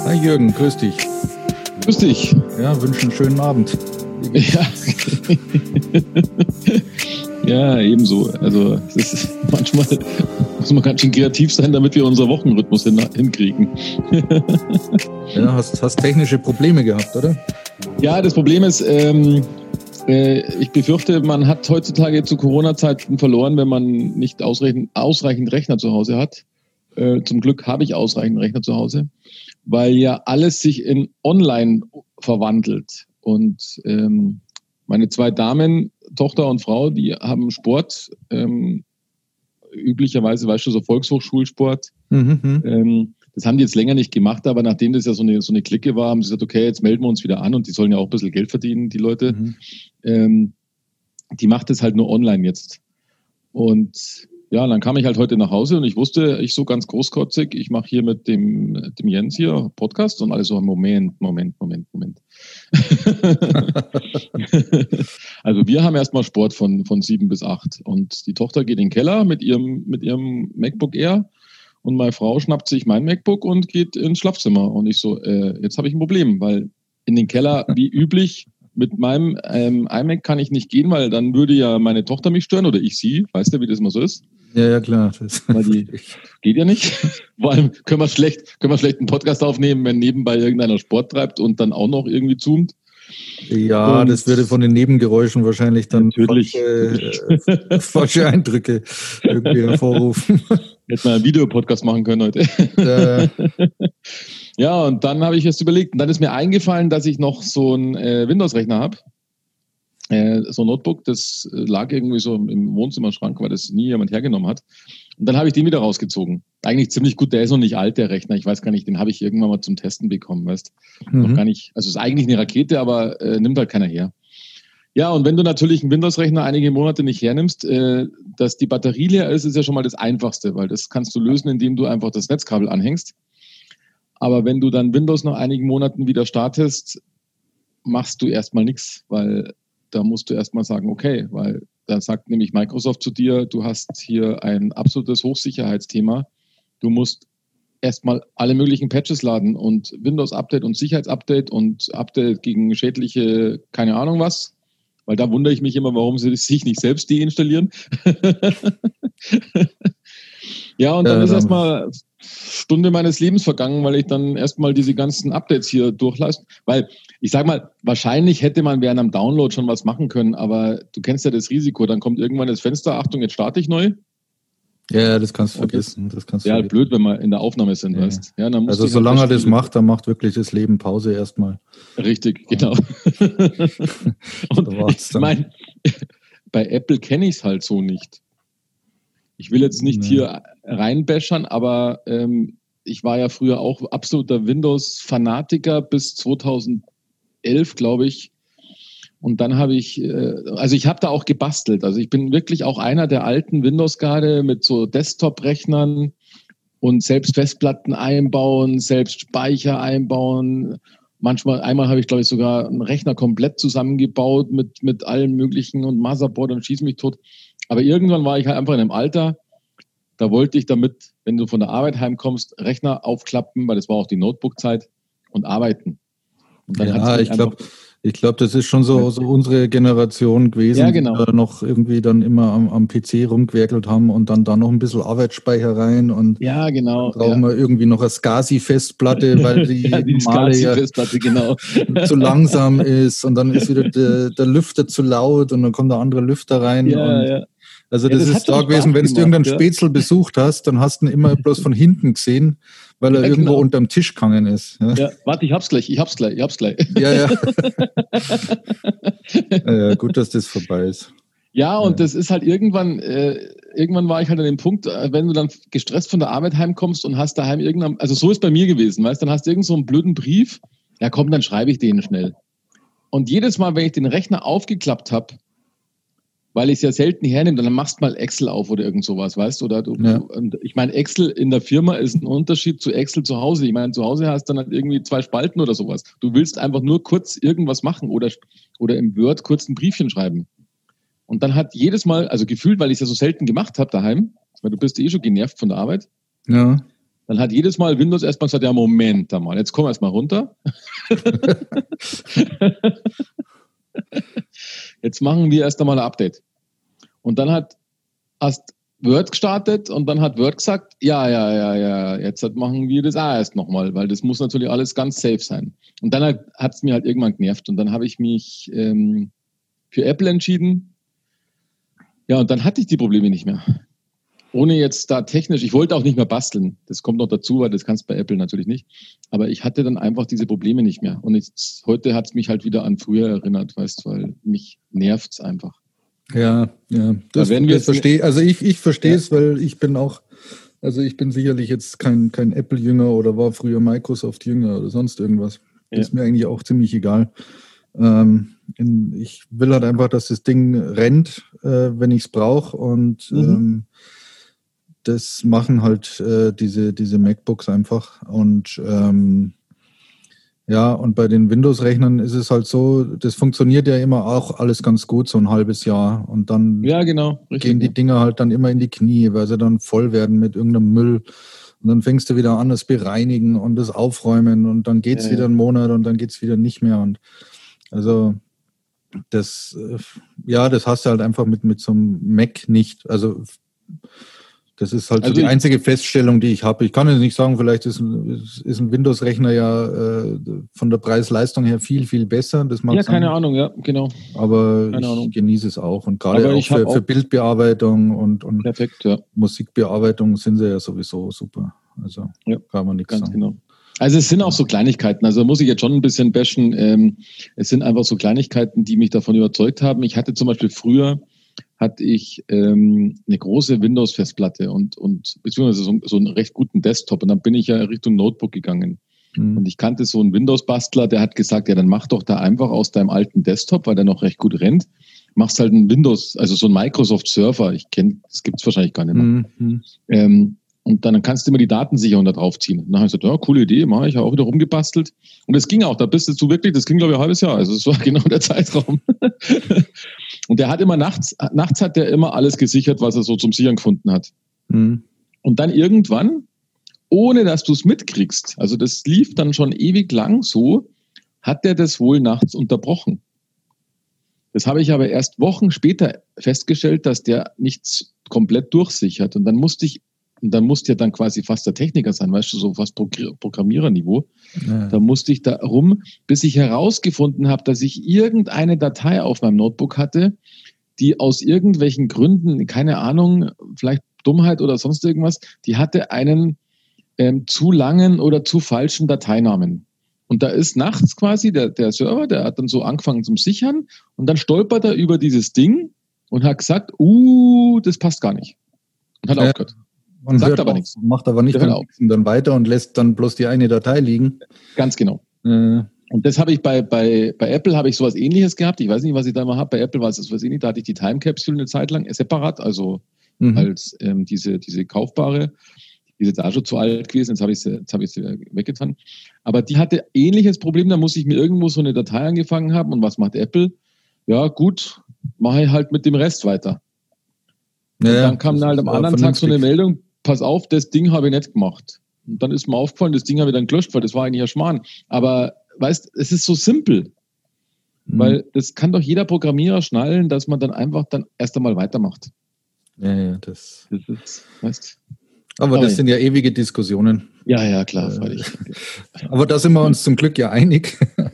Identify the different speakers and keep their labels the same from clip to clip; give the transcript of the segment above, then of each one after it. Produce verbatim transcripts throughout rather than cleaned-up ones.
Speaker 1: Hi Jürgen, grüß dich.
Speaker 2: Grüß dich.
Speaker 1: Ja, wünsche einen schönen Abend.
Speaker 2: Ja. Ja, ebenso. Also es ist manchmal muss man ganz schön kreativ sein, damit wir unseren Wochenrhythmus hin, hinkriegen.
Speaker 1: Ja, hast, hast technische Probleme gehabt, oder?
Speaker 2: Ja, das Problem ist, ähm, äh, ich befürchte, man hat heutzutage zu Corona-Zeiten verloren, wenn man nicht ausreichend, ausreichend Rechner zu Hause hat. Äh, zum Glück habe ich ausreichend Rechner zu Hause, weil ja alles sich in Online verwandelt. Und ähm, meine zwei Damen, Tochter und Frau, die haben Sport, ähm, üblicherweise, weißt du, so Volkshochschulsport. Mhm. Ähm, das haben die jetzt länger nicht gemacht, aber nachdem das ja so eine, so eine Clique war, haben sie gesagt, okay, jetzt melden wir uns wieder an und die sollen ja auch ein bisschen Geld verdienen, die Leute. Mhm. Ähm, die macht es halt nur online jetzt. Und ja, dann kam ich halt heute nach Hause und ich wusste, ich so ganz großkotzig, ich mache hier mit dem, dem Jens hier Podcast und alle so, Moment, Moment, Moment, Moment. Also wir haben erstmal Sport von, von sieben bis acht und die Tochter geht in den Keller mit ihrem, mit ihrem MacBook Air und meine Frau schnappt sich mein MacBook und geht ins Schlafzimmer und ich so, äh, jetzt habe ich ein Problem, weil in den Keller, wie üblich, mit meinem ähm, iMac kann ich nicht gehen, weil dann würde ja meine Tochter mich stören oder ich sie, weißt du, wie das immer so ist?
Speaker 1: Ja, ja, klar. Das
Speaker 2: Weil die geht ja nicht. Vor allem können wir schlecht, können wir schlecht einen Podcast aufnehmen, wenn nebenbei irgendeiner Sport treibt und dann auch noch irgendwie zoomt.
Speaker 1: Ja, und das würde von den Nebengeräuschen wahrscheinlich dann
Speaker 2: natürlich,
Speaker 1: falsche, äh, falsche Eindrücke irgendwie hervorrufen.
Speaker 2: Hätten wir einen Videopodcast machen können heute.
Speaker 1: Äh.
Speaker 2: Ja, und dann habe ich jetzt überlegt, und dann ist mir eingefallen, dass ich noch so einen äh, Windows-Rechner habe. So ein Notebook, das lag irgendwie so im Wohnzimmerschrank, weil das nie jemand hergenommen hat. Und dann habe ich den wieder rausgezogen. Eigentlich ziemlich gut, der ist noch nicht alt, der Rechner. Ich weiß gar nicht, den habe ich irgendwann mal zum Testen bekommen, weißt mhm. Noch gar nicht. Also es ist eigentlich eine Rakete, aber äh, nimmt halt keiner her. Ja, und wenn du natürlich einen Windows-Rechner einige Monate nicht hernimmst, äh, dass die Batterie leer ist, ist ja schon mal das Einfachste, weil das kannst du lösen, indem du einfach das Netzkabel anhängst. Aber wenn du dann Windows nach einigen Monaten wieder startest, machst du erstmal nichts, weil da musst du erstmal sagen, okay, weil da sagt nämlich Microsoft zu dir, du hast hier ein absolutes Hochsicherheitsthema. Du musst erstmal alle möglichen Patches laden und Windows-Update und Sicherheitsupdate und Update gegen schädliche, keine Ahnung was. Weil da wundere ich mich immer, warum sie sich nicht selbst deinstallieren. Ja, und dann ja, ist erstmal Stunde meines Lebens vergangen, weil ich dann erstmal diese ganzen Updates hier durchlasse. Weil, ich sag mal, wahrscheinlich hätte man während am Download schon was machen können, aber du kennst ja das Risiko. Dann kommt irgendwann das Fenster, Achtung, jetzt starte ich neu.
Speaker 1: Ja, das kannst du vergessen. Das kannst
Speaker 2: ja,
Speaker 1: vergessen.
Speaker 2: blöd, wenn wir in der Aufnahme sind, ja. Weißt. Ja, dann
Speaker 1: also solange halt er das macht, dann macht wirklich das Leben Pause erstmal.
Speaker 2: Richtig, genau. Und ich meine, bei Apple kenne ich es halt so nicht. Ich will jetzt nicht nee. hier reinbäschern, aber ähm, ich war ja früher auch absoluter Windows-Fanatiker bis zweitausendelf, glaube ich. Und dann habe ich, äh, also ich habe da auch gebastelt. Also ich bin wirklich auch einer der alten Windows-Garde mit so Desktop-Rechnern und selbst Festplatten einbauen, selbst Speicher einbauen. Manchmal, einmal habe ich, glaube ich, sogar einen Rechner komplett zusammengebaut mit, mit allem Möglichen und Motherboard und schieß mich tot. Aber irgendwann war ich halt einfach in einem Alter, da wollte ich damit, wenn du von der Arbeit heimkommst, Rechner aufklappen, weil das war auch die Notebook-Zeit, und arbeiten. Und dann
Speaker 1: ja, ich glaube, ich glaube, das ist schon so, so unsere Generation gewesen,
Speaker 2: ja, genau.
Speaker 1: die da noch irgendwie dann immer am, am P C rumgewerkelt haben und dann da noch ein bisschen Arbeitsspeicher rein und
Speaker 2: ja, genau,
Speaker 1: dann brauchen
Speaker 2: ja.
Speaker 1: wir irgendwie noch eine SCSI-Festplatte, weil die,
Speaker 2: ja, die
Speaker 1: normale ja
Speaker 2: genau.
Speaker 1: zu langsam ist und dann ist wieder der, der Lüfter zu laut und dann kommt der andere Lüfter rein.
Speaker 2: Ja,
Speaker 1: und
Speaker 2: ja.
Speaker 1: Also
Speaker 2: ja,
Speaker 1: das, das ist da gewesen, wenn du irgendeinen ja. Spätzl besucht hast, dann hast du ihn immer bloß von hinten gesehen, weil er ja, irgendwo genau. unterm Tisch gegangen ist. Ja.
Speaker 2: ja, warte, ich hab's gleich, ich hab's gleich, ich hab's gleich.
Speaker 1: Ja, ja. ja, ja, gut, dass das vorbei ist.
Speaker 2: Ja, und ja. das ist halt irgendwann, äh, irgendwann war ich halt an dem Punkt, äh, wenn du dann gestresst von der Arbeit heimkommst und hast daheim irgendein, also so ist bei mir gewesen, weißt, dann hast du irgend so einen blöden Brief, ja komm, dann schreibe ich den schnell. Und jedes Mal, wenn ich den Rechner aufgeklappt habe, weil ich es ja selten hernehme, dann machst du mal Excel auf oder irgend sowas, weißt du? Oder du, ja. Und ich meine, Excel in der Firma ist ein Unterschied zu Excel zu Hause. Ich meine, zu Hause hast du dann halt irgendwie zwei Spalten oder sowas. Du willst einfach nur kurz irgendwas machen oder, oder im Word kurz ein Briefchen schreiben. Und dann hat jedes Mal, also gefühlt, weil ich es ja so selten gemacht habe daheim, weil du bist eh schon genervt von der Arbeit,
Speaker 1: ja.
Speaker 2: Dann hat jedes Mal Windows erstmal gesagt, ja, Moment mal, jetzt komm erstmal runter. Jetzt machen wir erst einmal ein Update. Und dann hat erst Word gestartet und dann hat Word gesagt, ja, ja, ja, ja, jetzt machen wir das auch erst nochmal, weil das muss natürlich alles ganz safe sein. Und dann hat es mir halt irgendwann genervt und dann habe ich mich ähm, für Apple entschieden. Ja, und dann hatte ich die Probleme nicht mehr. Ohne jetzt da technisch, ich wollte auch nicht mehr basteln. Das kommt noch dazu, weil das kannst du bei Apple natürlich nicht. Aber ich hatte dann einfach diese Probleme nicht mehr. Und jetzt, heute hat es mich halt wieder an früher erinnert, weißt du, weil mich nervt es einfach.
Speaker 1: Ja, ja. Das,
Speaker 2: da wir
Speaker 1: das verstehe, also ich, ich verstehe es,
Speaker 2: ja.
Speaker 1: weil ich bin auch, also ich bin sicherlich jetzt kein, kein Apple-Jünger oder war früher Microsoft-Jünger oder sonst irgendwas. Das ja. ist mir eigentlich auch ziemlich egal. Ähm, in, ich will halt einfach, dass das Ding rennt, äh, wenn ich es brauche und mhm. ähm, das machen halt äh, diese, diese MacBooks einfach und ähm, ja, und bei den Windows-Rechnern ist es halt so, das funktioniert ja immer auch alles ganz gut, so ein halbes Jahr. Und dann
Speaker 2: ja, genau, richtig,
Speaker 1: gehen die
Speaker 2: ja.
Speaker 1: Dinger halt dann immer in die Knie, weil sie dann voll werden mit irgendeinem Müll. Und dann fängst du wieder an, das Bereinigen und das Aufräumen und dann geht's ja, wieder einen Monat und dann geht's wieder nicht mehr. Und also das, ja, das hast du halt einfach mit, mit so einem Mac nicht. Also das ist halt also so die einzige Feststellung, die ich habe. Ich kann jetzt nicht sagen, vielleicht ist ein, ist ein Windows-Rechner ja äh, von der Preis-Leistung her viel, viel besser. Das mag
Speaker 2: ja,
Speaker 1: sein.
Speaker 2: keine Ahnung, ja, genau.
Speaker 1: Aber
Speaker 2: keine
Speaker 1: ich
Speaker 2: Ahnung.
Speaker 1: genieße es auch. Und gerade auch für, auch für Bildbearbeitung und, und
Speaker 2: perfekt, ja.
Speaker 1: Musikbearbeitung sind sie ja sowieso super. Also
Speaker 2: ja,
Speaker 1: kann man nichts
Speaker 2: ganz
Speaker 1: sagen.
Speaker 2: Genau. Also es sind auch so Kleinigkeiten, also muss ich jetzt schon ein bisschen bashen. Ähm, es sind einfach so Kleinigkeiten, die mich davon überzeugt haben. Ich hatte zum Beispiel früher hatte ich ähm, eine große Windows-Festplatte und, und beziehungsweise so, so einen recht guten Desktop. Und dann bin ich ja Richtung Notebook gegangen. Mhm. Und ich kannte so einen Windows-Bastler, der hat gesagt, ja, dann mach doch da einfach aus deinem alten Desktop, weil der noch recht gut rennt, machst halt einen Windows, also so einen Microsoft-Server. Ich kenne, das gibt's wahrscheinlich gar nicht mehr. Mhm. Ähm, und dann kannst du immer die Datensicherung da draufziehen. Und dann habe ich gesagt, ja, coole Idee, mache ich, habe auch wieder rumgebastelt. Und das ging auch, da bist du wirklich, das ging glaube ich ein halbes Jahr. Also es war genau der Zeitraum. Und der hat immer nachts, nachts hat der immer alles gesichert, was er so zum Sichern gefunden hat. Mhm. Und dann irgendwann, ohne dass du es mitkriegst, also das lief dann schon ewig lang so, hat der das wohl nachts unterbrochen. Das habe ich aber erst Wochen später festgestellt, dass der nichts komplett durchsichert. Und dann musste ich, und dann musste ja dann quasi fast der Techniker sein, weißt du, so fast Programmiererniveau. Ja. Da musste ich da rum, bis ich herausgefunden habe, dass ich irgendeine Datei auf meinem Notebook hatte, die aus irgendwelchen Gründen, keine Ahnung, vielleicht Dummheit oder sonst irgendwas, die hatte einen ähm, zu langen oder zu falschen Dateinamen. Und da ist nachts quasi der, der Server, der hat dann so angefangen zum Sichern und dann stolpert er über dieses Ding und hat gesagt, uh, das passt gar nicht. Und hat
Speaker 1: ja.
Speaker 2: aufgehört.
Speaker 1: Und sagt aber nichts. Macht aber nicht dann, dann weiter und lässt dann bloß die eine Datei liegen.
Speaker 2: Ganz genau.
Speaker 1: Äh.
Speaker 2: Und das habe ich bei, bei, bei Apple habe ich sowas Ähnliches gehabt. Ich weiß nicht, was ich da mal habe. Bei Apple war es das was ähnlich. Da hatte ich die Time Capsule eine Zeit lang separat, also mhm. als ähm, diese, diese kaufbare. Die ist jetzt auch schon zu alt gewesen. Jetzt habe ich sie, jetzt habe ich sie weggetan. Aber die hatte ähnliches Problem. Da muss ich mir irgendwo so eine Datei angefangen haben. Und was macht Apple? Ja, gut, mache ich halt mit dem Rest weiter. Ja, und dann kam halt am anderen Tag so eine Meldung, pass auf, das Ding habe ich nicht gemacht. Und dann ist mir aufgefallen, das Ding habe ich dann gelöscht, weil das war eigentlich ein Schmarrn. Aber weißt, es ist so simpel. Mhm. Weil das kann doch jeder Programmierer schnallen, dass man dann einfach dann erst einmal weitermacht.
Speaker 1: Ja, ja, das.
Speaker 2: das ist, weißt,
Speaker 1: aber das sind ja ewige Diskussionen.
Speaker 2: Ja, ja, klar, freilich.
Speaker 1: Aber da sind wir uns zum Glück ja einig,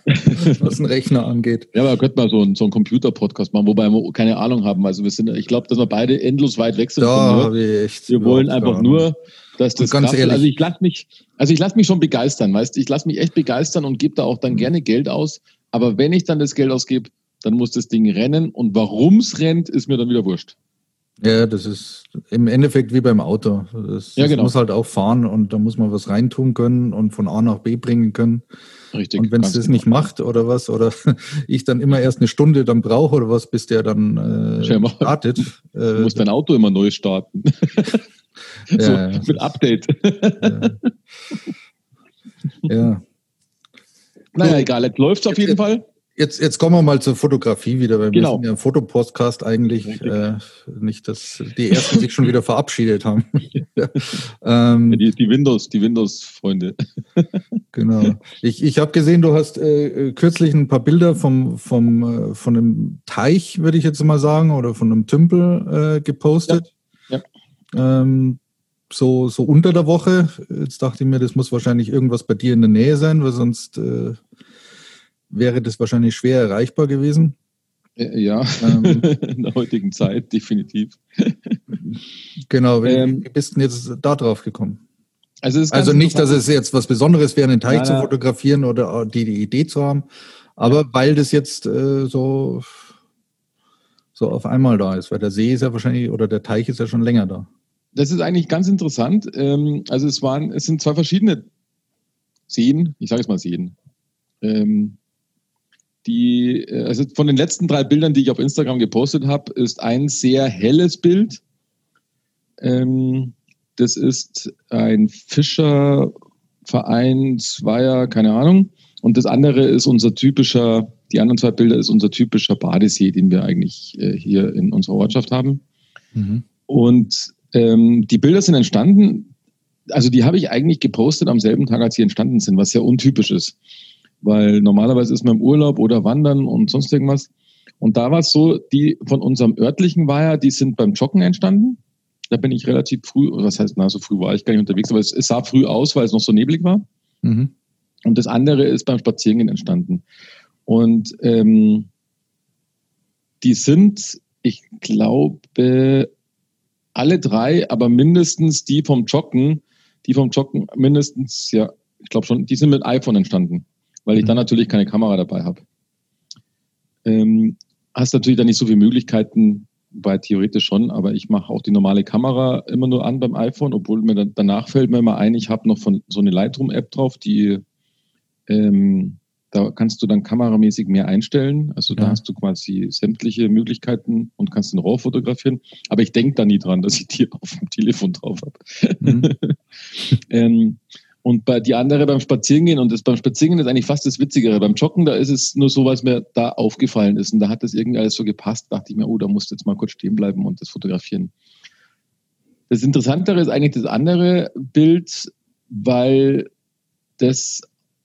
Speaker 1: was einen Rechner angeht.
Speaker 2: Ja, aber da könnte man so einen, so einen Computer-Podcast machen, wobei wir keine Ahnung haben. Also wir sind, ich glaube, dass wir beide endlos weit weg sind.
Speaker 1: Da habe ich echt.
Speaker 2: Wir wollen einfach nur, dass das
Speaker 1: ganz
Speaker 2: Kraft,
Speaker 1: ehrlich,
Speaker 2: also ich lasse mich, also ich lasse mich schon begeistern, weißt du, ich lasse mich echt begeistern und gebe da auch dann mhm. gerne Geld aus. Aber wenn ich dann das Geld ausgebe, dann muss das Ding rennen und warum es rennt, ist mir dann wieder wurscht.
Speaker 1: Ja, das ist im Endeffekt wie beim Auto. Das,
Speaker 2: ja,
Speaker 1: das
Speaker 2: genau.
Speaker 1: muss halt auch fahren und da muss man was reintun können und von A nach B bringen können.
Speaker 2: Richtig.
Speaker 1: Und wenn es das genau. nicht macht oder was, oder ich dann immer erst eine Stunde dann brauche oder was, bis der dann äh, startet.
Speaker 2: Du musst äh, dein Auto immer neu starten. so, ja, mit ist, Update.
Speaker 1: ja. ja.
Speaker 2: Naja, egal, jetzt läuft es auf jeden Fall.
Speaker 1: Jetzt, jetzt kommen wir mal zur Fotografie wieder, weil
Speaker 2: Genau.
Speaker 1: wir sind ja ein Fotopodcast eigentlich. Äh, nicht, dass die Ersten sich schon wieder verabschiedet haben. ähm,
Speaker 2: ja, die, die Windows, die Windows-Freunde.
Speaker 1: Genau. Ich, ich habe gesehen, du hast äh, kürzlich ein paar Bilder vom, vom, äh, von einem Teich, würde ich jetzt mal sagen, oder von einem Tümpel äh, gepostet.
Speaker 2: Ja. Ja.
Speaker 1: Ähm, so, so unter der Woche. Jetzt dachte ich mir, das muss wahrscheinlich irgendwas bei dir in der Nähe sein, weil sonst äh, wäre das wahrscheinlich schwer erreichbar gewesen.
Speaker 2: Ja, ähm, in der heutigen Zeit definitiv.
Speaker 1: Genau, wie, ähm, wie bist du denn jetzt da drauf gekommen?
Speaker 2: Also,
Speaker 1: also nicht, dass es jetzt was Besonderes wäre, einen Teich ja, zu fotografieren oder die, die Idee zu haben, aber ja. weil das jetzt äh, so, so auf einmal da ist, weil der See ist ja wahrscheinlich, oder der Teich ist ja schon länger da.
Speaker 2: Das ist eigentlich ganz interessant. Ähm, also es waren, es sind zwei verschiedene Seen, ich sage jetzt mal Seen. Ähm, die, also von den letzten drei Bildern, die ich auf Instagram gepostet habe, ist ein sehr helles Bild. Ähm, das ist ein Fischerverein, Zweier, keine Ahnung. Und das andere ist unser typischer, die anderen zwei Bilder ist unser typischer Badesee, den wir eigentlich äh, hier in unserer Ortschaft haben. Mhm. Und ähm, die Bilder sind entstanden, also die habe ich eigentlich gepostet am selben Tag, als sie entstanden sind, was sehr untypisch ist. Weil normalerweise ist man im Urlaub oder wandern und sonst irgendwas. Und da war es so, die von unserem örtlichen Weiher, die sind beim Joggen entstanden. Da bin ich relativ früh, was heißt, na, so früh war ich gar nicht unterwegs, aber es, es sah früh aus, weil es noch so neblig war. Mhm. Und das andere ist beim Spazierengehen entstanden. Und ähm, die sind, ich glaube, alle drei, aber mindestens die vom Joggen, die vom Joggen mindestens, ja, ich glaube schon, die sind mit iPhone entstanden, weil ich mhm. dann natürlich keine Kamera dabei habe. Ähm, hast natürlich dann nicht so viele Möglichkeiten, wobei theoretisch schon, aber ich mache auch die normale Kamera immer nur an beim iPhone, obwohl mir dann, danach fällt mir immer ein, ich habe noch von so eine Lightroom-App drauf, die ähm, da kannst du dann kameramäßig mehr einstellen. Also ja. Da hast du quasi sämtliche Möglichkeiten und kannst den RAW fotografieren. Aber ich denke da nie dran, dass ich die auf dem Telefon drauf habe. Mhm. ähm, und bei die andere beim Spazierengehen, und das beim Spazierengehen ist eigentlich fast das Witzigere. Beim Joggen, da ist es nur so, was mir da aufgefallen ist. Und da hat das irgendwie alles so gepasst. Da dachte ich mir, oh, da musst du jetzt mal kurz stehen bleiben und das fotografieren. Das Interessantere ist eigentlich das andere Bild, weil das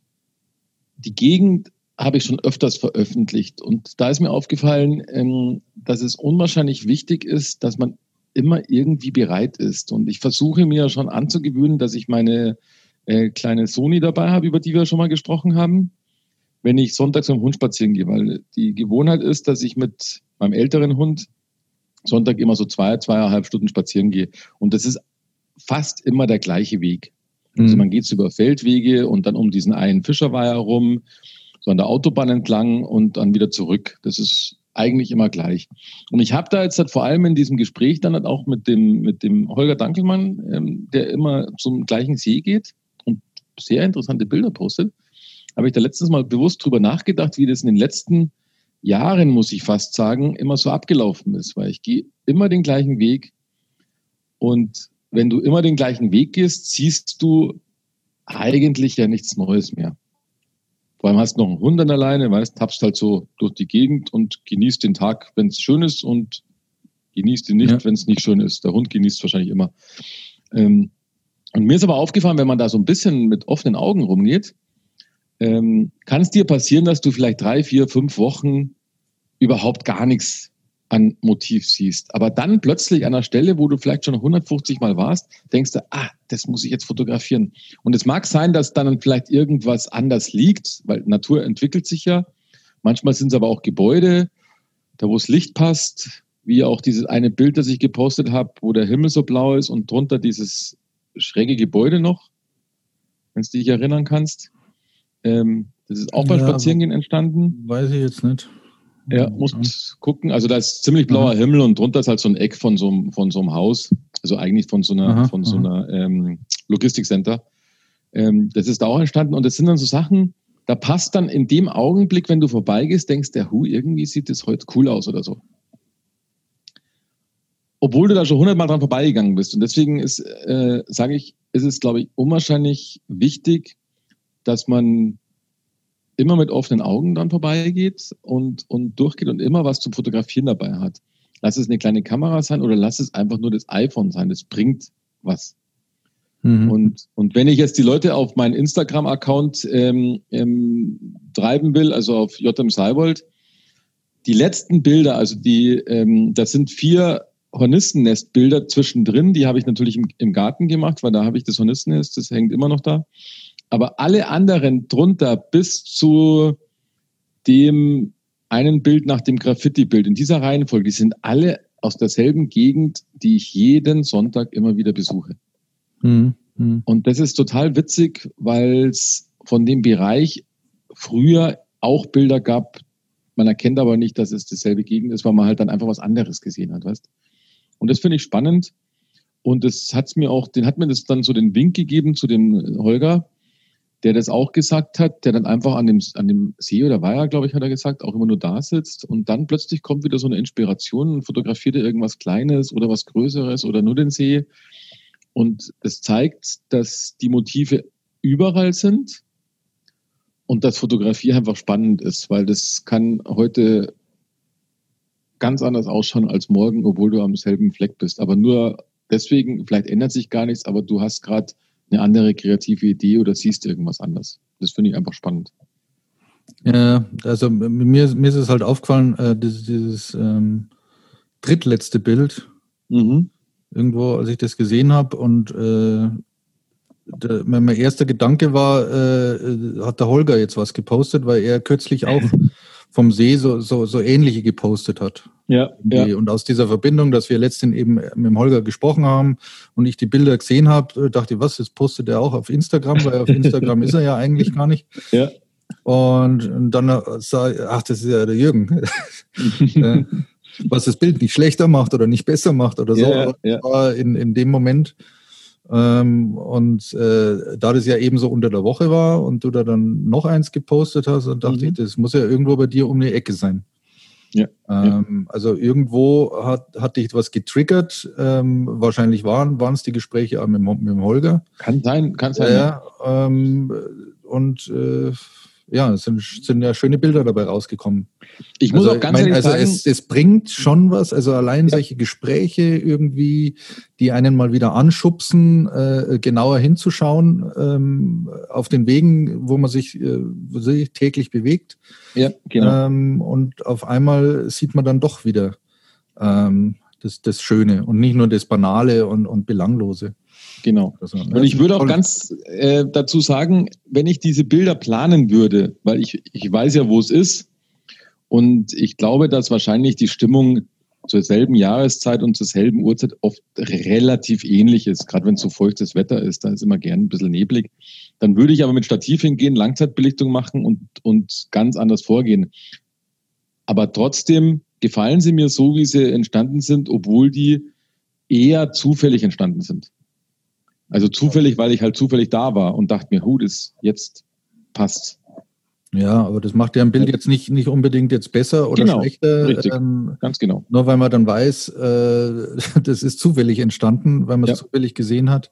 Speaker 2: die Gegend habe ich schon öfters veröffentlicht. Und da ist mir aufgefallen, ähm, dass es unwahrscheinlich wichtig ist, dass man immer irgendwie bereit ist. Und ich versuche mir schon anzugewöhnen, dass ich meine äh, kleine Sony dabei habe, über die wir schon mal gesprochen haben, wenn ich sonntags mit dem Hund spazieren gehe. Weil die Gewohnheit ist, dass ich mit meinem älteren Hund Sonntag immer so zwei, zweieinhalb Stunden spazieren gehe. Und das ist fast immer der gleiche Weg. Also man geht über Feldwege und dann um diesen einen Fischerweiher rum, so an der Autobahn entlang und dann wieder zurück. Das ist eigentlich immer gleich. Und ich habe da jetzt halt vor allem in diesem Gespräch dann halt auch mit dem, mit dem Holger Dankelmann, ähm, der immer zum gleichen See geht und sehr interessante Bilder postet, habe ich da letztens mal bewusst drüber nachgedacht, wie das in den letzten Jahren, muss ich fast sagen, immer so abgelaufen ist. Weil ich gehe immer den gleichen Weg und wenn du immer den gleichen Weg gehst, siehst du eigentlich ja nichts Neues mehr. Vor allem hast du noch einen Hund an der Leine, weißt, tappst halt so durch die Gegend und genießt den Tag, wenn es schön ist, und genießt ihn nicht, ja. wenn es nicht schön ist. Der Hund genießt wahrscheinlich immer. Ähm, und mir ist aber aufgefallen, wenn man da so ein bisschen mit offenen Augen rumgeht, ähm, kann es dir passieren, dass du vielleicht drei, vier, fünf Wochen überhaupt gar nichts an Motiv siehst. Aber dann plötzlich an einer Stelle, wo du vielleicht schon hundertfünfzig Mal warst, denkst du, ah, das muss ich jetzt fotografieren. Und es mag sein, dass dann vielleicht irgendwas anders liegt, weil Natur entwickelt sich ja. Manchmal sind es aber auch Gebäude, da wo das Licht passt, wie auch dieses eine Bild, das ich gepostet habe, wo der Himmel so blau ist und drunter dieses schräge Gebäude noch, wenn du dich erinnern kannst. Ähm, das ist auch beim ja, Spazierengehen entstanden.
Speaker 1: Weiß ich jetzt nicht.
Speaker 2: Ja, musst gucken. Also da ist ziemlich blauer aha. Himmel und drunter ist halt so ein Eck von so einem, von so einem Haus. Also eigentlich von so einer, aha, von so einer ähm, Logistikcenter. Ähm, das ist da auch entstanden und das sind dann so Sachen, da passt dann in dem Augenblick, wenn du vorbeigehst, denkst du, hu, irgendwie sieht das heute cool aus oder so. Obwohl du da schon hundertmal dran vorbeigegangen bist. Und deswegen ist, äh, sage ich, ist es, glaube ich, unwahrscheinlich wichtig, dass man immer mit offenen Augen dann vorbeigeht und, und durchgeht und immer was zum Fotografieren dabei hat. Lass es eine kleine Kamera sein oder lass es einfach nur das iPhone sein. Das bringt was. Mhm. Und, und wenn ich jetzt die Leute auf meinen Instagram-Account ähm, ähm, treiben will, also auf J M Seibold, die letzten Bilder, also die, ähm, das sind vier Hornistennestbilder zwischendrin, die habe ich natürlich im, im Garten gemacht, weil da habe ich das Hornistennest, das hängt immer noch da. Aber alle anderen drunter bis zu dem einen Bild nach dem Graffiti-Bild in dieser Reihenfolge, die sind alle aus derselben Gegend, die ich jeden Sonntag immer wieder besuche. Mhm. Mhm. Und das ist total witzig, weil es von dem Bereich früher auch Bilder gab. Man erkennt aber nicht, dass es dieselbe Gegend ist, weil man halt dann einfach was anderes gesehen hat, weißt? Und das finde ich spannend. Und das hat's mir auch, den hat mir das dann so den Wink gegeben zu dem Holger, der das auch gesagt hat, der dann einfach an dem, an dem See oder Weiher, glaube ich, hat er gesagt, auch immer nur da sitzt und dann plötzlich kommt wieder so eine Inspiration und fotografiert er irgendwas Kleines oder was Größeres oder nur den See. Und das zeigt, dass die Motive überall sind und dass Fotografie einfach spannend ist, weil das kann heute ganz anders ausschauen als morgen, obwohl du am selben Fleck bist. Aber nur deswegen, vielleicht ändert sich gar nichts, aber du hast gerade eine andere kreative Idee oder siehst irgendwas anders. Das finde ich einfach spannend.
Speaker 1: Ja, also mir, mir ist es halt aufgefallen, äh, dieses, dieses ähm, drittletzte Bild, mhm. irgendwo, als ich das gesehen habe und äh, der, mein, mein erster Gedanke war, äh, hat der Holger jetzt was gepostet, weil er kürzlich auch vom See so, so, so ähnliche gepostet hat.
Speaker 2: Ja, ja.
Speaker 1: Und aus dieser Verbindung, dass wir letztens eben mit dem Holger gesprochen haben und ich die Bilder gesehen habe, dachte ich, was, jetzt postet er auch auf Instagram, weil auf Instagram ist er ja eigentlich gar nicht.
Speaker 2: Ja.
Speaker 1: Und, und dann sah ich, ach, das ist ja der Jürgen. Was das Bild nicht schlechter macht oder nicht besser macht oder so.
Speaker 2: Ja, ja.
Speaker 1: Das war in, in dem Moment. Ähm, und äh, da das ja eben so unter der Woche war und du da dann noch eins gepostet hast, dann dachte mhm. ich, das muss ja irgendwo bei dir um die Ecke sein.
Speaker 2: Ja,
Speaker 1: ähm,
Speaker 2: ja.
Speaker 1: Also irgendwo hat, hat dich was getriggert. Ähm, wahrscheinlich waren waren es die Gespräche mit, mit dem Holger.
Speaker 2: Kann sein, kann sein.
Speaker 1: Ja, ja. Ähm, und äh, ja, es sind, sind ja schöne Bilder dabei rausgekommen.
Speaker 2: Ich muss
Speaker 1: also,
Speaker 2: auch ganz
Speaker 1: ich mein,
Speaker 2: ehrlich
Speaker 1: also
Speaker 2: sagen,
Speaker 1: es, es bringt schon was, also allein
Speaker 2: ja.
Speaker 1: solche Gespräche irgendwie, die einen mal wieder anschubsen, äh, genauer hinzuschauen, ähm, auf den Wegen, wo man sich, äh, sich täglich bewegt.
Speaker 2: Ja, genau.
Speaker 1: Ähm, und auf einmal sieht man dann doch wieder ähm, das, das Schöne und nicht nur das Banale und, und Belanglose.
Speaker 2: Genau.
Speaker 1: Also,
Speaker 2: und ich würde auch ganz äh, dazu sagen, wenn ich diese Bilder planen würde, weil ich, ich weiß ja, wo es ist und ich glaube, dass wahrscheinlich die Stimmung zur selben Jahreszeit und zur selben Uhrzeit oft relativ ähnlich ist, gerade wenn es so feuchtes Wetter ist, da ist immer gern ein bisschen neblig. Dann würde ich aber mit Stativ hingehen, Langzeitbelichtung machen und, und ganz anders vorgehen. Aber trotzdem gefallen sie mir so, wie sie entstanden sind, obwohl die eher zufällig entstanden sind. Also zufällig, weil ich halt zufällig da war und dachte mir, hu, das jetzt passt.
Speaker 1: Ja, aber das macht ja ein Bild jetzt nicht, nicht unbedingt jetzt besser oder
Speaker 2: genau,
Speaker 1: schlechter.
Speaker 2: Richtig,
Speaker 1: ähm,
Speaker 2: ganz genau.
Speaker 1: Nur weil man dann weiß, äh, das ist zufällig entstanden, weil man es
Speaker 2: ja.
Speaker 1: zufällig gesehen hat.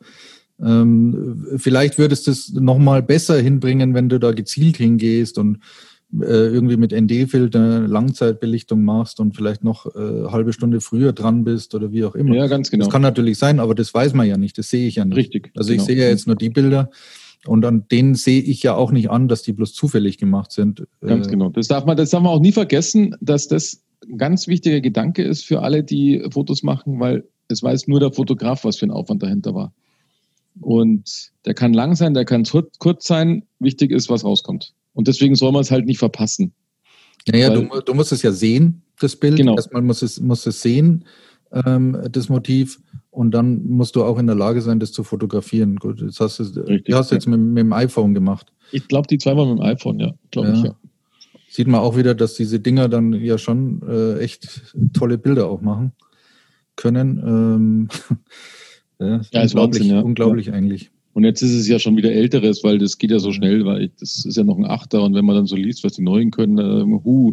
Speaker 1: Ähm, vielleicht würdest du es nochmal besser hinbringen, wenn du da gezielt hingehst und äh, irgendwie mit N D-Filter Langzeitbelichtung machst und vielleicht noch äh, eine halbe Stunde früher dran bist oder wie auch immer.
Speaker 2: Ja, ganz genau.
Speaker 1: Das kann natürlich sein, aber das weiß man ja nicht, das sehe ich ja nicht.
Speaker 2: Richtig.
Speaker 1: Also
Speaker 2: genau.
Speaker 1: ich sehe ja jetzt nur die Bilder. Und an denen sehe ich ja auch nicht an, dass die bloß zufällig gemacht sind.
Speaker 2: Ganz äh, genau. Das darf man, das darf man auch nie vergessen, dass das ein ganz wichtiger Gedanke ist für alle, die Fotos machen, weil es weiß nur der Fotograf, was für ein Aufwand dahinter war. Und der kann lang sein, der kann kurz sein. Wichtig ist, was rauskommt. Und deswegen soll man es halt nicht verpassen.
Speaker 1: Naja, du, du musst es ja sehen, das Bild.
Speaker 2: Genau.
Speaker 1: Erstmal musst es, musst es sehen, ähm, das Motiv. Und dann musst du auch in der Lage sein, das zu fotografieren. Gut, das hast du,
Speaker 2: Richtig,
Speaker 1: die hast du jetzt
Speaker 2: ja.
Speaker 1: mit, mit dem iPhone gemacht.
Speaker 2: Ich glaube, die zwei waren mit dem iPhone, ja. Glaube
Speaker 1: ja.
Speaker 2: ich, ja.
Speaker 1: Sieht man auch wieder, dass diese Dinger dann ja schon äh, echt tolle Bilder auch machen können. Ähm, ja,
Speaker 2: ja, ist
Speaker 1: unglaublich,
Speaker 2: Wahnsinn, ja.
Speaker 1: unglaublich
Speaker 2: ja.
Speaker 1: eigentlich.
Speaker 2: Und jetzt ist es ja schon wieder älteres, weil das geht ja so schnell, weil ich, das ist ja noch ein Achter und wenn man dann so liest, was die Neuen können, äh, hu.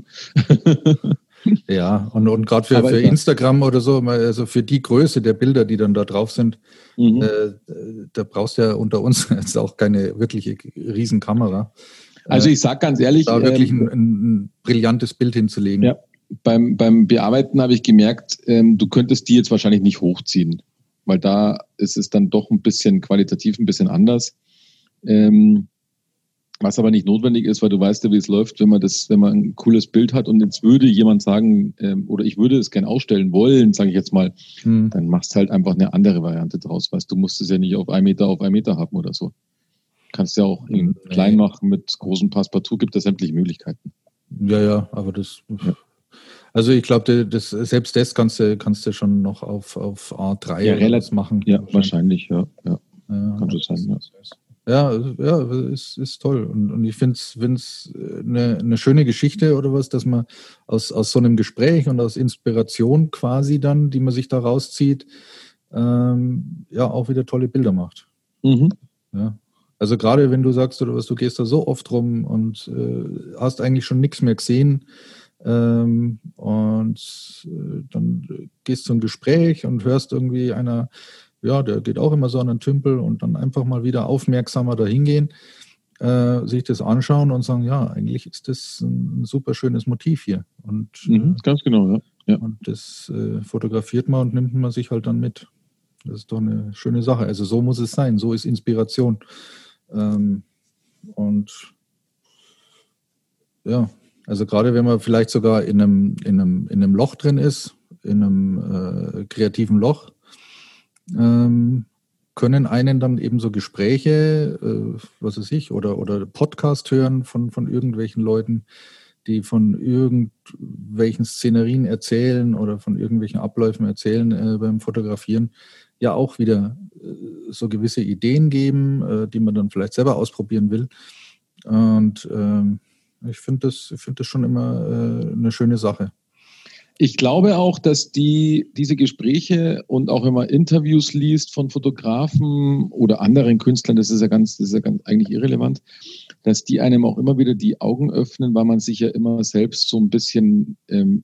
Speaker 1: Ja, und, und gerade für, für Instagram oder so, also für die Größe der Bilder, die dann da drauf sind, mhm. äh, da brauchst du ja unter uns jetzt auch keine wirkliche Riesenkamera.
Speaker 2: Also ich sage ganz ehrlich,
Speaker 1: da wirklich ähm, ein, ein brillantes Bild hinzulegen.
Speaker 2: Ja, beim, beim Bearbeiten habe ich gemerkt, ähm, du könntest die jetzt wahrscheinlich nicht hochziehen, weil da ist es dann doch ein bisschen qualitativ ein bisschen anders. Ähm, was aber nicht notwendig ist, weil du weißt ja, wie es läuft, wenn man das, wenn man ein cooles Bild hat und jetzt würde jemand sagen, ähm, oder ich würde es gerne ausstellen wollen, sage ich jetzt mal, hm. dann machst du halt einfach eine andere Variante draus, weißt du, musst es ja nicht auf ein Meter auf ein Meter haben oder so. Kannst ja auch in nee. klein machen mit großem Passepartout, gibt es sämtliche Möglichkeiten.
Speaker 1: Ja, ja, aber das, ja. Also ich glaube, das, selbst das kannst du, kannst du schon noch auf, auf A drei
Speaker 2: ja,
Speaker 1: oder was machen.
Speaker 2: Ja, wahrscheinlich, ja. ja. ja Kann so sein, ja.
Speaker 1: Ja, ja, ist, ist toll. Und, und ich finde es eine, eine schöne Geschichte oder was, dass man aus, aus so einem Gespräch und aus Inspiration quasi dann, die man sich da rauszieht, ähm, ja, auch wieder tolle Bilder macht.
Speaker 2: Mhm.
Speaker 1: Ja. Also gerade wenn du sagst, oder was, du gehst da so oft rum und äh, hast eigentlich schon nichts mehr gesehen ähm, und äh, dann gehst du ein Gespräch und hörst irgendwie einer, ja, der geht auch immer so an den Tümpel und dann einfach mal wieder aufmerksamer dahin gehen, äh, sich das anschauen und sagen, ja, eigentlich ist das ein super schönes Motiv hier. Und,
Speaker 2: mhm, ganz genau, ja. ja.
Speaker 1: Und das äh, fotografiert man und nimmt man sich halt dann mit. Das ist doch eine schöne Sache. Also so muss es sein, so ist Inspiration. Ähm, und ja, also gerade wenn man vielleicht sogar in einem, in einem, in einem Loch drin ist, in einem äh, kreativen Loch, ähm, können einen dann eben so Gespräche, äh, was weiß ich, oder, oder Podcast hören von, von irgendwelchen Leuten, die von irgendwelchen Szenerien erzählen oder von irgendwelchen Abläufen erzählen äh, beim Fotografieren, ja auch wieder äh, so gewisse Ideen geben, äh, die man dann vielleicht selber ausprobieren will. Und ähm, ich finde das, ich finde das schon immer äh, eine schöne Sache.
Speaker 2: Ich glaube auch, dass die, diese Gespräche und auch wenn man Interviews liest von Fotografen oder anderen Künstlern, das ist ja ganz, das ist ja ganz eigentlich irrelevant, dass die einem auch immer wieder die Augen öffnen, weil man sich ja immer selbst so ein bisschen, ähm,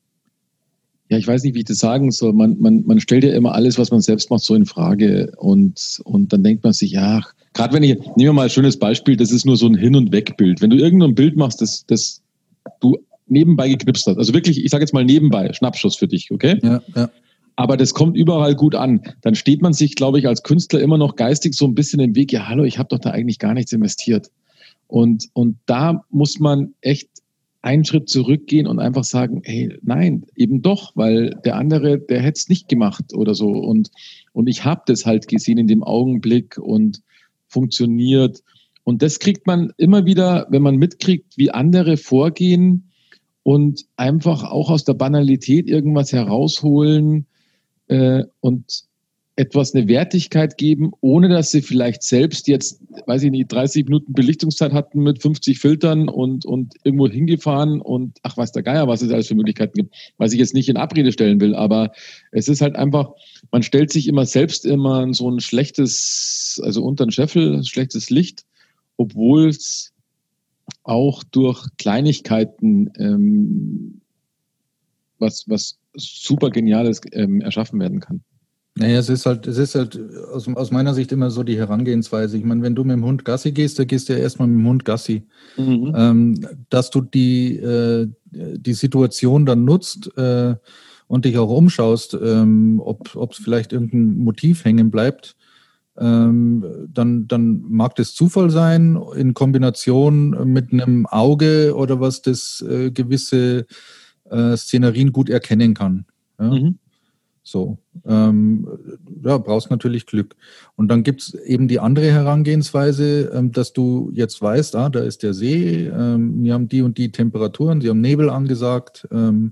Speaker 2: ja, ich weiß nicht, wie ich das sagen soll, man, man, man stellt ja immer alles, was man selbst macht, so in Frage und, und dann denkt man sich, ja, gerade wenn ich, nehmen wir mal ein schönes Beispiel, das ist nur so ein Hin- und Weg-Bild. Wenn du irgendein Bild machst, das, das du nebenbei geknipst hast. Also wirklich, ich sage jetzt mal nebenbei, Schnappschuss für dich, okay?
Speaker 1: Ja, ja.
Speaker 2: Aber das kommt überall gut an. Dann steht man sich, glaube ich, als Künstler immer noch geistig so ein bisschen im Weg. Ja, hallo, ich habe doch da eigentlich gar nichts investiert. Und, und da muss man echt einen Schritt zurückgehen und einfach sagen, hey, nein, eben doch, weil der andere, der hätte es nicht gemacht oder so. Und, und ich habe das halt gesehen in dem Augenblick und funktioniert. Und das kriegt man immer wieder, wenn man mitkriegt, wie andere vorgehen, und einfach auch aus der Banalität irgendwas herausholen äh, und etwas eine Wertigkeit geben, ohne dass sie vielleicht selbst jetzt, weiß ich nicht, dreißig Minuten Belichtungszeit hatten mit fünfzig Filtern und, und irgendwo hingefahren und ach, weiß der Geier, was es alles für Möglichkeiten gibt, was ich jetzt nicht in Abrede stellen will, aber es ist halt einfach, man stellt sich immer selbst immer in so ein schlechtes, also unter den Scheffel, schlechtes Licht, obwohl es auch durch Kleinigkeiten ähm, was, was super Geniales ähm, erschaffen werden kann.
Speaker 1: Naja, es ist halt, es ist halt aus, aus meiner Sicht immer so die Herangehensweise. Ich meine, wenn du mit dem Hund Gassi gehst, da gehst du ja erstmal mit dem Hund Gassi. Mhm. Ähm, dass du die, äh, die Situation dann nutzt äh, und dich auch umschaust, ähm, ob es vielleicht irgendein Motiv hängen bleibt, Ähm, dann, dann mag das Zufall sein, in Kombination mit einem Auge oder was, das äh, gewisse äh, Szenerien gut erkennen kann. Ja? Mhm. So. Ähm, ja, brauchst natürlich Glück. Und dann gibt es eben die andere Herangehensweise, ähm, dass du jetzt weißt, ah, da ist der See, ähm, wir haben die und die Temperaturen, sie haben Nebel angesagt, ähm,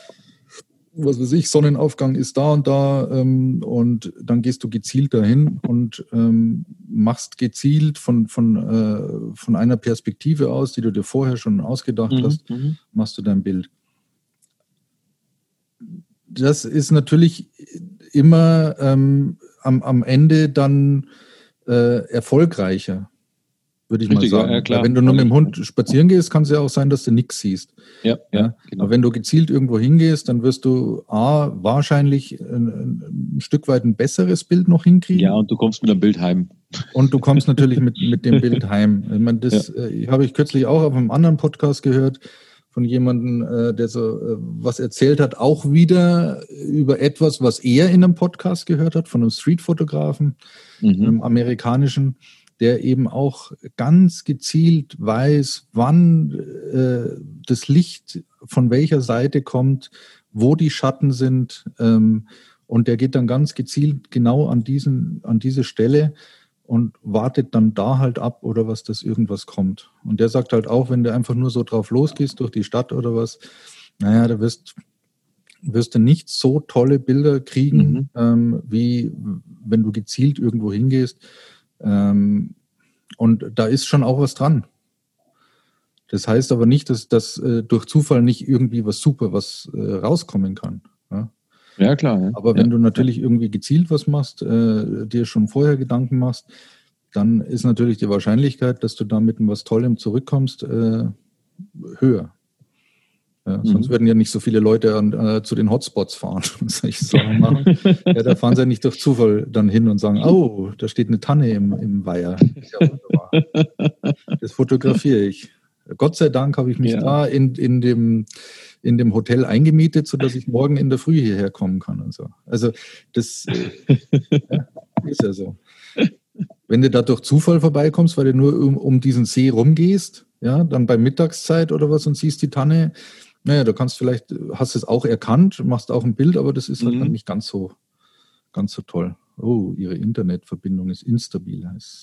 Speaker 1: was weiß ich, Sonnenaufgang ist da und da ähm, und dann gehst du gezielt dahin und ähm, machst gezielt von, von, äh, von einer Perspektive aus, die du dir vorher schon ausgedacht mhm, hast, m- machst du dein Bild. Das ist natürlich immer ähm, am, am Ende dann äh, erfolgreicher. würde ich
Speaker 2: Richtig,
Speaker 1: mal sagen.
Speaker 2: ja, klar.
Speaker 1: Weil wenn du nur mit dem Hund spazieren gehst, kann es ja auch sein, dass du nichts siehst.
Speaker 2: Ja, ja,
Speaker 1: ja?
Speaker 2: genau.
Speaker 1: Aber wenn du gezielt irgendwo hingehst, dann wirst du A, wahrscheinlich ein, ein Stück weit ein besseres Bild noch hinkriegen.
Speaker 2: Ja, und du kommst mit einem Bild heim.
Speaker 1: Und du kommst natürlich mit, mit dem Bild heim. Ich meine, das
Speaker 2: Ja.
Speaker 1: äh, habe ich kürzlich auch auf einem anderen Podcast gehört, von jemandem, äh, der so äh, was erzählt hat, auch wieder über etwas, was er in einem Podcast gehört hat, von einem Streetfotografen,
Speaker 2: Mhm.
Speaker 1: einem amerikanischen, der eben auch ganz gezielt weiß, wann äh, das Licht von welcher Seite kommt, wo die Schatten sind. Ähm, und der geht dann ganz gezielt genau an, diesen, an diese Stelle und wartet dann da halt ab oder was, dass irgendwas kommt. Und der sagt halt auch, wenn du einfach nur so drauf losgehst durch die Stadt oder was, naja, da wirst, wirst du nicht so tolle Bilder kriegen,
Speaker 2: Mhm.
Speaker 1: ähm, wie wenn du gezielt irgendwo hingehst. Ähm, und da ist schon auch was dran. Das heißt aber nicht, dass, dass äh, durch Zufall nicht irgendwie was super was äh, rauskommen kann. Ja?
Speaker 2: Ja, klar. Ja.
Speaker 1: Aber wenn
Speaker 2: ja.
Speaker 1: du natürlich irgendwie gezielt was machst, äh, dir schon vorher Gedanken machst, dann ist natürlich die Wahrscheinlichkeit, dass du da mit was Tollem zurückkommst, äh, höher. Ja, mhm. Sonst würden ja nicht so viele Leute an, äh, zu den Hotspots fahren und solche Sachen machen. Ja, da fahren sie ja nicht durch Zufall dann hin und sagen, oh, da steht eine Tanne im, im Weiher. Ja, wunderbar. Das fotografiere ich. Gott sei Dank habe ich mich ja. da in, in, dem, in dem Hotel eingemietet, sodass ich morgen in der Früh hierher kommen kann und so. Also das ja, ist ja so. Wenn du da durch Zufall vorbeikommst, weil du nur um, um diesen See rumgehst, ja, dann bei Mittagszeit oder was und siehst die Tanne, naja, du kannst vielleicht, hast es auch erkannt, machst auch ein Bild, aber das ist halt mhm. dann nicht ganz so, ganz so toll. Oh, ihre Internetverbindung ist instabil. Ist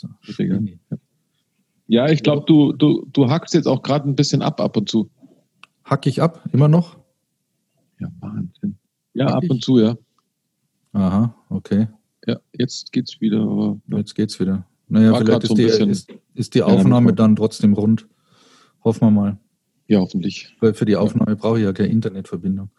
Speaker 2: ja, ich glaube, du, du, du hackst jetzt auch gerade ein bisschen ab, ab und zu.
Speaker 1: Hack ich ab, immer noch?
Speaker 2: Ja, Wahnsinn. Ja, Hack ab ich? und zu, ja.
Speaker 1: Aha, okay.
Speaker 2: Ja, jetzt geht's wieder. Aber, ja.
Speaker 1: Jetzt geht's wieder. Naja, War vielleicht ist, so die, ist, ist die Aufnahme ja, dann trotzdem rund. Hoffen wir mal.
Speaker 2: Ja, hoffentlich.
Speaker 1: Weil für die Aufnahme ja. brauche ich ja keine Internetverbindung.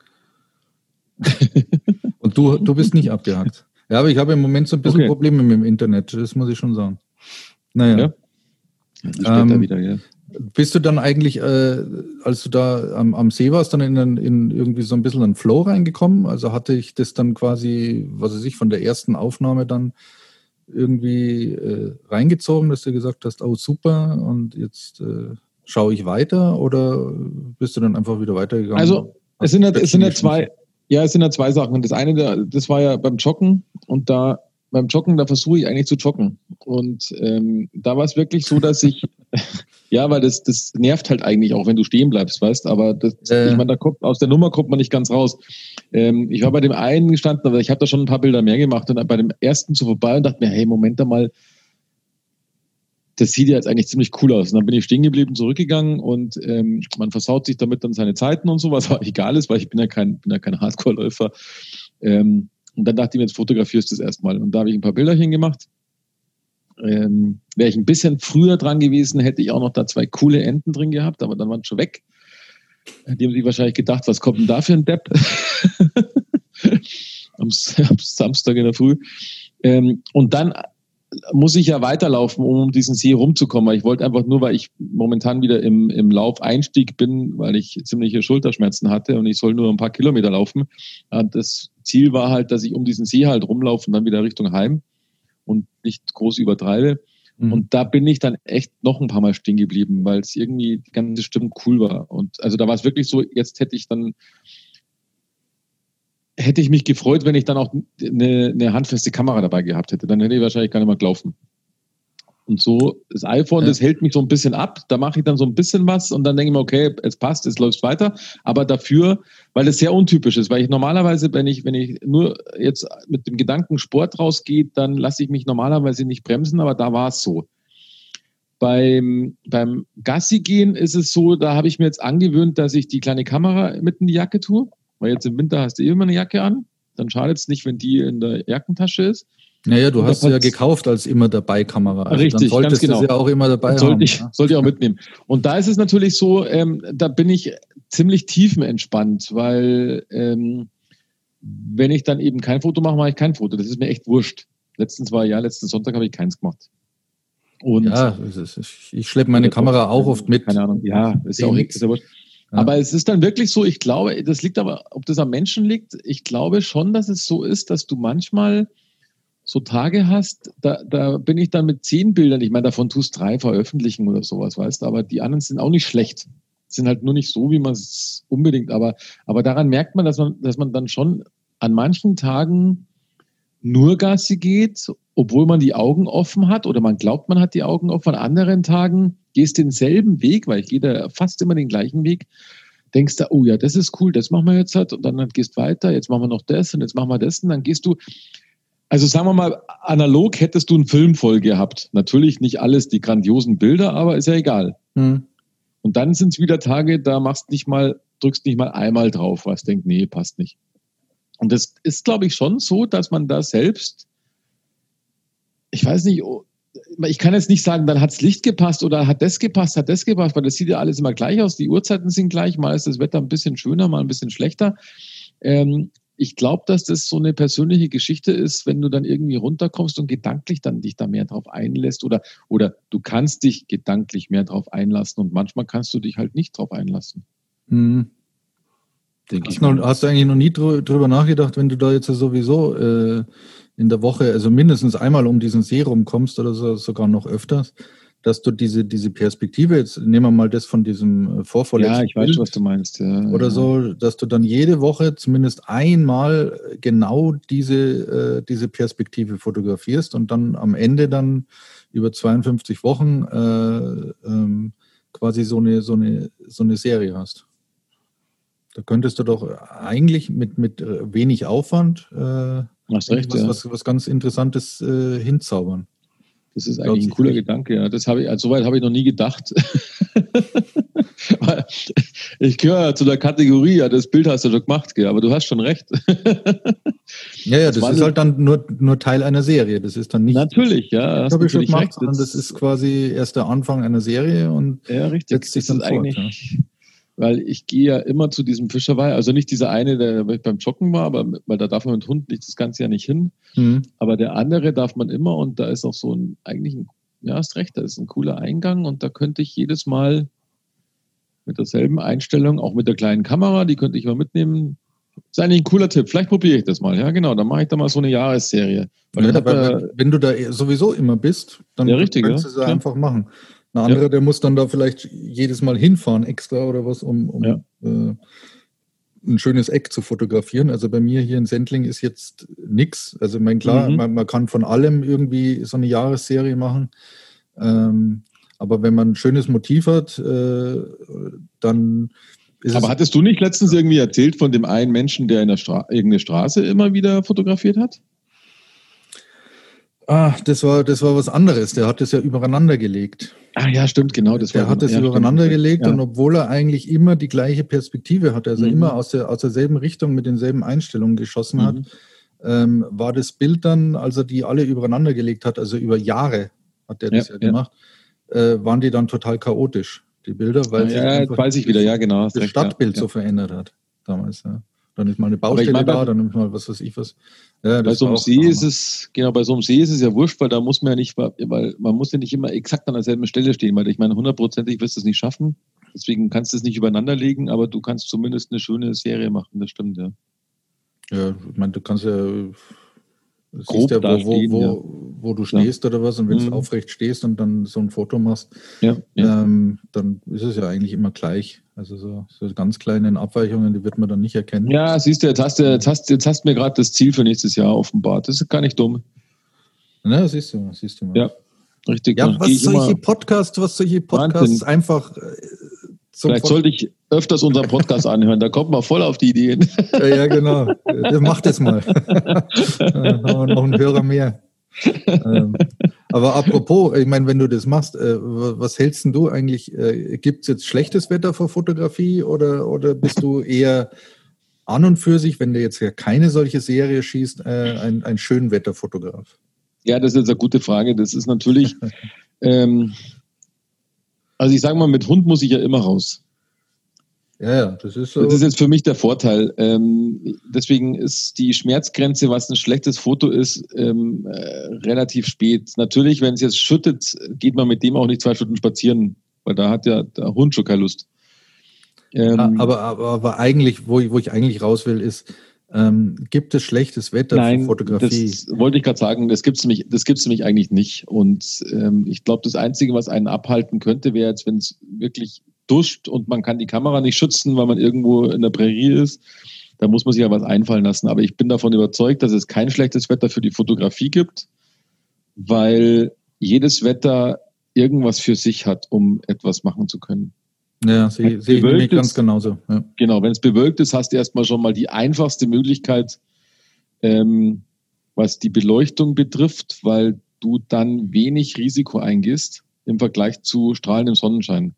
Speaker 1: Und du, du bist nicht abgehakt. Ja, aber ich habe im Moment so ein bisschen okay. Probleme mit dem Internet, das muss ich schon sagen. Naja.
Speaker 2: Ja, ähm, wieder, ja.
Speaker 1: Bist du dann eigentlich, äh, als du da am, am See warst, dann in, in irgendwie so ein bisschen einen Flow reingekommen? Also hatte ich das dann quasi, was weiß ich, von der ersten Aufnahme dann irgendwie äh, reingezogen, dass du gesagt hast, oh super, und jetzt äh, schaue ich weiter, oder bist du dann einfach wieder weitergegangen?
Speaker 2: Also es sind ja, es sind ja zwei, ja, es sind ja zwei Sachen. Das eine, das war ja beim Joggen, und da beim Joggen, da versuche ich eigentlich zu joggen. Und ähm, da war es wirklich so, dass ich, ja, weil das, das nervt halt eigentlich auch, wenn du stehen bleibst, weißt, aber das, äh. ich meine, da kommt, aus der Nummer kommt man nicht ganz raus. Ähm, ich war bei dem einen gestanden, aber ich habe da schon ein paar Bilder mehr gemacht, und bei dem ersten so vorbei und dachte mir, hey, Moment mal, das sieht ja jetzt eigentlich ziemlich cool aus. Und dann bin ich stehen geblieben, zurückgegangen, und ähm, man versaut sich damit dann seine Zeiten und so, was aber egal ist, weil ich bin ja kein, bin ja kein Hardcore-Läufer. Ähm, Und dann dachte ich mir, jetzt fotografierst du es erstmal. Und da habe ich ein paar Bilderchen gemacht. Ähm, wäre ich ein bisschen früher dran gewesen, hätte ich auch noch da zwei coole Enten drin gehabt, aber dann waren sie schon weg. Die haben sich wahrscheinlich gedacht, was kommt denn da für ein Depp? am, am Samstag in der Früh. Ähm, und dann muss ich ja weiterlaufen, um um diesen See rumzukommen. Weil ich wollte einfach nur, weil ich momentan wieder im, im Laufeinstieg bin, weil ich ziemliche Schulterschmerzen hatte und ich soll nur ein paar Kilometer laufen. Das Ziel war halt, dass ich um diesen See halt rumlaufe und dann wieder Richtung Heim und nicht groß übertreibe. Mhm. Und da bin ich dann echt noch ein paar Mal stehen geblieben, weil es irgendwie die ganze Stimmung cool war. Und also da war es wirklich so, jetzt hätte ich dann hätte ich mich gefreut, wenn ich dann auch eine, eine handfeste Kamera dabei gehabt hätte. Dann hätte ich wahrscheinlich gar nicht mehr gelaufen. Und so, das iPhone, ja. das hält mich so ein bisschen ab. Da mache ich dann so ein bisschen was und dann denke ich mir, okay, es passt, es läuft weiter. Aber dafür, weil es sehr untypisch ist, weil ich normalerweise, wenn ich, wenn ich nur jetzt mit dem Gedanken Sport rausgehe, dann lasse ich mich normalerweise nicht bremsen, aber da war es so. Beim, beim Gassi gehen ist es so, da habe ich mir jetzt angewöhnt, dass ich die kleine Kamera mit in die Jacke tue. Weil jetzt im Winter hast du immer eine Jacke an, dann schadet es nicht, wenn die in der Jackentasche ist.
Speaker 1: Naja, du hast sie ja gekauft als immer dabei Kamera. Also
Speaker 2: richtig,
Speaker 1: dann solltest
Speaker 2: ganz genau.
Speaker 1: du sie ja auch immer dabei
Speaker 2: sollte
Speaker 1: haben.
Speaker 2: Ich, ja? Sollte ich auch mitnehmen. Und da ist es natürlich so, ähm, da bin ich ziemlich tiefenentspannt, weil ähm, wenn ich dann eben kein Foto mache, mache ich kein Foto. Das ist mir echt wurscht. Letztens war ja, letzten Sonntag habe ich keins gemacht. Und
Speaker 1: ja, ich schleppe meine Kamera auch oft mit.
Speaker 2: Keine Ahnung, ja, ist ja auch ist ja wurscht. Ja. Aber es ist dann wirklich so, ich glaube, das liegt aber, ob das am Menschen liegt, ich glaube schon, dass es so ist, dass du manchmal so Tage hast, da, da bin ich dann mit zehn Bildern, ich meine, davon tust du drei veröffentlichen oder sowas, weißt du, aber die anderen sind auch nicht schlecht. Sind halt nur nicht so, wie man es unbedingt, aber, aber daran merkt man, dass man, dass man dann schon an manchen Tagen nur Gassi geht, obwohl man die Augen offen hat oder man glaubt, man hat die Augen offen. An anderen Tagen gehst denselben Weg, weil ich gehe da fast immer den gleichen Weg, denkst du, oh ja, das ist cool, das machen wir jetzt halt und dann gehst weiter, jetzt machen wir noch das und jetzt machen wir das und dann gehst du, also sagen wir mal, analog hättest du einen Film voll gehabt. Natürlich nicht alles die grandiosen Bilder, aber ist ja egal. Hm. Und dann sind es wieder Tage, da machst nicht mal, drückst nicht mal einmal drauf, was denkt, nee, passt nicht. Und das ist, glaube ich, schon so, dass man da selbst, ich weiß nicht, ich kann jetzt nicht sagen, dann hat's Licht gepasst oder hat das gepasst, hat das gepasst, weil das sieht ja alles immer gleich aus. Die Uhrzeiten sind gleich, mal ist das Wetter ein bisschen schöner, mal ein bisschen schlechter. Ähm, ich glaube, dass das so eine persönliche Geschichte ist, wenn du dann irgendwie runterkommst und gedanklich dann dich da mehr drauf einlässt oder, oder du kannst dich gedanklich mehr drauf einlassen und manchmal kannst du dich halt nicht drauf einlassen.
Speaker 1: Mhm. Denke ich. Noch, hast du eigentlich noch nie drü- drüber nachgedacht, wenn du da jetzt sowieso äh, in der Woche, also mindestens einmal um diesen See rumkommst oder so, sogar noch öfters, dass du diese, diese Perspektive, jetzt nehmen wir mal das von diesem vorvorletzten
Speaker 2: Ja, ich weiß, Bild, was du meinst. Ja,
Speaker 1: oder
Speaker 2: ja.
Speaker 1: so, dass du dann jede Woche zumindest einmal genau diese, äh, diese Perspektive fotografierst und dann am Ende dann über zweiundfünfzig Wochen äh, ähm, quasi so eine, so eine, so eine Serie hast. Da könntest du doch eigentlich mit, mit wenig Aufwand äh,
Speaker 2: Hast recht,
Speaker 1: was,
Speaker 2: ja.
Speaker 1: was, was ganz Interessantes äh, hinzaubern.
Speaker 2: Das ist eigentlich ein cooler Gedanke, ja. Das habe ich, also soweit habe ich noch nie gedacht. Ich gehöre ja zu der Kategorie, ja, das Bild hast du schon gemacht, gell? Aber du hast schon recht.
Speaker 1: Ja, ja, das, das ist halt dann nur, nur Teil einer Serie. Das ist dann nicht.
Speaker 2: Natürlich, ja.
Speaker 1: Das habe ich schon gemacht, sondern das ist quasi erst der Anfang einer Serie und
Speaker 2: ja, richtig.
Speaker 1: setzt sich dann
Speaker 2: das
Speaker 1: fort.
Speaker 2: Eigentlich, ja. Weil ich gehe ja immer zu diesem Fischerweiher, also nicht dieser eine, der beim Joggen war, aber weil da darf man mit Hund nicht das ganze Jahr nicht hin. Mhm. Aber der andere darf man immer und da ist auch so ein, eigentlich ein, ja, hast recht, da ist ein cooler Eingang und da könnte ich jedes Mal mit derselben Einstellung, auch mit der kleinen Kamera, die könnte ich mal mitnehmen. Das ist eigentlich ein cooler Tipp. Vielleicht probiere ich das mal. Ja, genau. Dann mache ich da mal so eine Jahresserie.
Speaker 1: Weil ja, aber man, wenn du da sowieso immer bist, dann
Speaker 2: ja, richtig,
Speaker 1: kannst du es ja einfach machen. Ein anderer, ja. der muss dann da vielleicht jedes Mal hinfahren extra oder was, um, um ja. äh, ein schönes Eck zu fotografieren. Also bei mir hier in Sendling ist jetzt nichts. Also ich meine, klar, mhm. man, man kann von allem irgendwie so eine Jahresserie machen. Ähm, aber wenn man ein schönes Motiv hat, äh, dann ist
Speaker 2: Aber
Speaker 1: es...
Speaker 2: hattest du nicht letztens irgendwie erzählt von dem einen Menschen, der in der Stra- irgendeine Straße immer wieder fotografiert hat?
Speaker 1: Ah, das war, das war was anderes. Der hat das ja übereinander gelegt.
Speaker 2: Ah ja, stimmt, genau. Das
Speaker 1: der
Speaker 2: war
Speaker 1: hat das
Speaker 2: ja,
Speaker 1: übereinander
Speaker 2: stimmt.
Speaker 1: gelegt
Speaker 2: ja.
Speaker 1: und obwohl er eigentlich immer die gleiche Perspektive hatte, also
Speaker 2: mhm.
Speaker 1: immer aus, der, aus derselben Richtung mit denselben Einstellungen geschossen
Speaker 2: mhm.
Speaker 1: hat, ähm, war das Bild dann, als er die alle übereinander gelegt hat, also über Jahre hat er das ja, ja gemacht, ja. Äh, waren die dann total chaotisch, die Bilder, weil
Speaker 2: ah,
Speaker 1: sich
Speaker 2: ja,
Speaker 1: einfach
Speaker 2: weiß ich wieder, ja genau.
Speaker 1: das
Speaker 2: recht,
Speaker 1: Stadtbild
Speaker 2: ja.
Speaker 1: so verändert hat damals. Ja. Dann ist mal eine Baustelle
Speaker 2: meine,
Speaker 1: da, dann ist mal was weiß ich was. Ja,
Speaker 2: bei so einem See ist es, genau, bei so einem See ist es ja wurscht, weil da muss man ja nicht, weil man muss ja nicht immer exakt an derselben Stelle stehen, weil ich meine, hundertprozentig wirst du es nicht schaffen. Deswegen kannst du es nicht übereinander legen, aber du kannst zumindest eine schöne Serie machen, das stimmt, ja.
Speaker 1: Ja, ich meine, du kannst ja
Speaker 2: grob
Speaker 1: ja, wo,
Speaker 2: stehen,
Speaker 1: wo,
Speaker 2: ja.
Speaker 1: wo, wo du stehst ja. oder was, und wenn mhm. du aufrecht stehst und dann so ein Foto machst,
Speaker 2: ja, ja.
Speaker 1: Ähm, dann ist es ja eigentlich immer gleich. Also so, so ganz kleine Abweichungen, die wird man dann nicht erkennen.
Speaker 2: Ja, siehst du, jetzt hast du, jetzt hast, jetzt hast du mir gerade das Ziel für nächstes Jahr offenbart. Das ist gar nicht dumm.
Speaker 1: Na, siehst du, siehst du mal.
Speaker 2: Ja, richtig.
Speaker 1: Ja, was solche Podcasts, was solche Podcasts Wahnsinn. einfach äh,
Speaker 2: Vielleicht Pod- sollte ich öfters unseren Podcast anhören, da kommt man voll auf die Ideen.
Speaker 1: Ja, ja genau. Mach das mal. Dann haben wir noch einen Hörer mehr. ähm, aber apropos, ich meine, wenn du das machst, äh, was hältst denn du eigentlich? Äh, gibt es jetzt schlechtes Wetter für Fotografie oder, oder bist du eher an und für sich, wenn du jetzt ja keine solche Serie schießt, äh, ein, ein Schönwetterfotograf?
Speaker 2: Ja, das ist jetzt eine gute Frage. Das ist natürlich, ähm, also ich sage mal, mit Hund muss ich ja immer raus.
Speaker 1: Ja, ja, das ist so.
Speaker 2: Das ist jetzt für mich der Vorteil. Ähm, deswegen ist die Schmerzgrenze, was ein schlechtes Foto ist, ähm, äh, relativ spät. Natürlich, wenn es jetzt schüttet, geht man mit dem auch nicht zwei Stunden spazieren, weil da hat ja der Hund schon keine Lust.
Speaker 1: Ähm, ja, aber, aber, aber eigentlich, wo ich, wo ich eigentlich raus will, ist, ähm, gibt es schlechtes Wetter
Speaker 2: Nein,
Speaker 1: für Fotografie?
Speaker 2: Das wollte ich gerade sagen, das gibt es nämlich, das gibt's nämlich eigentlich nicht. Und ähm, ich glaube, das Einzige, was einen abhalten könnte, wäre jetzt, wenn es wirklich duscht und man kann die Kamera nicht schützen, weil man irgendwo in der Prärie ist. Da muss man sich ja was einfallen lassen. Aber ich bin davon überzeugt, dass es kein schlechtes Wetter für die Fotografie gibt, weil jedes Wetter irgendwas für sich hat, um etwas machen zu können.
Speaker 1: Ja, sehe seh ich nämlich ganz genauso. Ja.
Speaker 2: Genau, wenn es bewölkt ist, hast du erstmal schon mal die einfachste Möglichkeit, ähm, was die Beleuchtung betrifft, weil du dann wenig Risiko eingehst im Vergleich zu strahlendem Sonnenschein.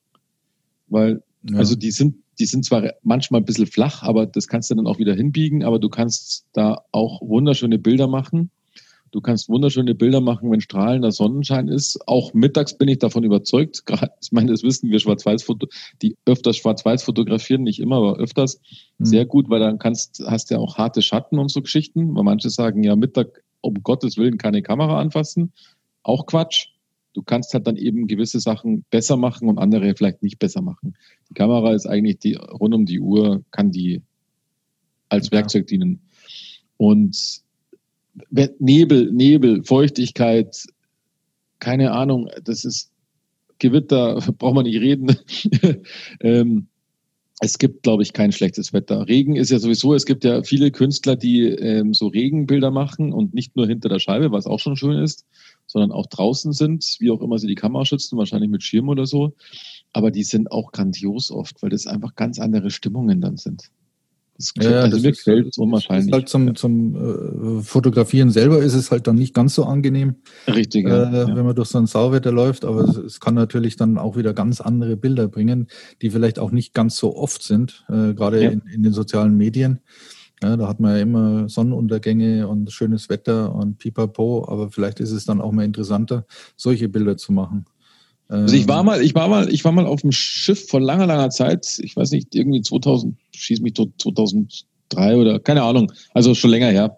Speaker 2: Weil, ja. also die sind, die sind zwar manchmal ein bisschen flach, aber das kannst du dann auch wieder hinbiegen, aber du kannst da auch wunderschöne Bilder machen. Du kannst wunderschöne Bilder machen, wenn strahlender Sonnenschein ist. Auch mittags bin ich davon überzeugt. Gerade, ich meine, das wissen wir Schwarz-Weiß-Foto, die öfters Schwarz-Weiß fotografieren, nicht immer, aber öfters. Mhm. Sehr gut, weil dann kannst, hast du ja auch harte Schatten und so Geschichten. Weil manche sagen, ja, Mittag, um Gottes Willen, keine Kamera anfassen. Auch Quatsch. Du kannst halt dann eben gewisse Sachen besser machen und andere vielleicht nicht besser machen. Die Kamera ist eigentlich die, rund um die Uhr, kann die als ja. Werkzeug dienen. Und Nebel, Nebel, Feuchtigkeit, keine Ahnung, das ist Gewitter, braucht man nicht reden. ähm, es gibt, glaube ich, kein schlechtes Wetter. Regen ist ja sowieso, es gibt ja viele Künstler, die ähm, so Regenbilder machen und nicht nur hinter der Scheibe, was auch schon schön ist, sondern auch draußen sind, wie auch immer sie die Kamera schützen, wahrscheinlich mit Schirm oder so. Aber die sind auch grandios oft, weil das einfach ganz andere Stimmungen dann sind. Das
Speaker 1: ja,
Speaker 2: also
Speaker 1: das
Speaker 2: mir
Speaker 1: ist,
Speaker 2: gefällt es unwahrscheinlich.
Speaker 1: Ist halt zum, ja. zum äh, Fotografieren selber ist es halt dann nicht ganz so angenehm,
Speaker 2: Richtig,
Speaker 1: äh,
Speaker 2: ja.
Speaker 1: wenn man durch so ein Sauwetter läuft, aber es, es kann natürlich dann auch wieder ganz andere Bilder bringen, die vielleicht auch nicht ganz so oft sind, äh, gerade ja. in, in den sozialen Medien. Ja, da hat man ja immer Sonnenuntergänge und schönes Wetter und pipapo, aber vielleicht ist es dann auch mal interessanter, solche Bilder zu machen.
Speaker 2: Also ich war mal, ich war mal, ich war mal auf dem Schiff vor langer, langer Zeit. Ich weiß nicht, irgendwie zweitausend, schieß mich tot, zweitausenddrei oder keine Ahnung. Also schon länger her.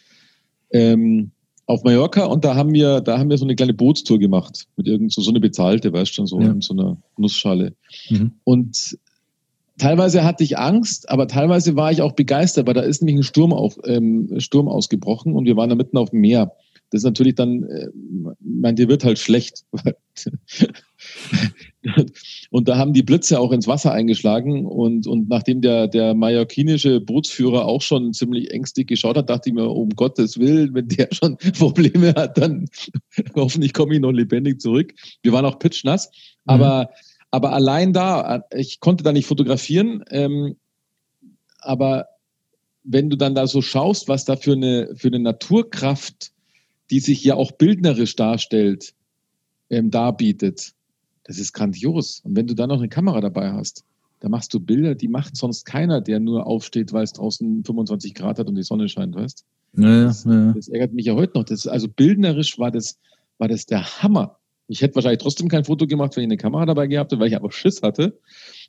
Speaker 2: Ähm, auf Mallorca und da haben wir, da haben wir so eine kleine Bootstour gemacht mit irgend so, so eine bezahlte, weißt du schon, so ja. in so einer Nussschale. Mhm. Und teilweise hatte ich Angst, aber teilweise war ich auch begeistert, weil da ist nämlich ein Sturm auf, ähm, Sturm ausgebrochen und wir waren da mitten auf dem Meer. Das ist natürlich dann, äh, mein, dir wird halt schlecht. Und da haben die Blitze auch ins Wasser eingeschlagen und, und nachdem der, der mallorquinische Bootsführer auch schon ziemlich ängstlich geschaut hat, dachte ich mir, um Gottes Willen, wenn der schon Probleme hat, dann hoffentlich komme ich noch lebendig zurück. Wir waren auch pitschnass, mhm. aber, aber allein da, ich konnte da nicht fotografieren, ähm, aber wenn du dann da so schaust, was da für eine, für eine Naturkraft, die sich ja auch bildnerisch darstellt, ähm, darbietet, das ist grandios. Und wenn du dann noch eine Kamera dabei hast, da machst du Bilder, die macht sonst keiner, der nur aufsteht, weil es draußen fünfundzwanzig Grad hat und die Sonne scheint, weißt du?
Speaker 1: Ja,
Speaker 2: das,
Speaker 1: ja.
Speaker 2: das ärgert mich ja heute noch. Das, also bildnerisch war das, war das der Hammer. Ich hätte wahrscheinlich trotzdem kein Foto gemacht, wenn ich eine Kamera dabei gehabt hätte, weil ich aber Schiss hatte.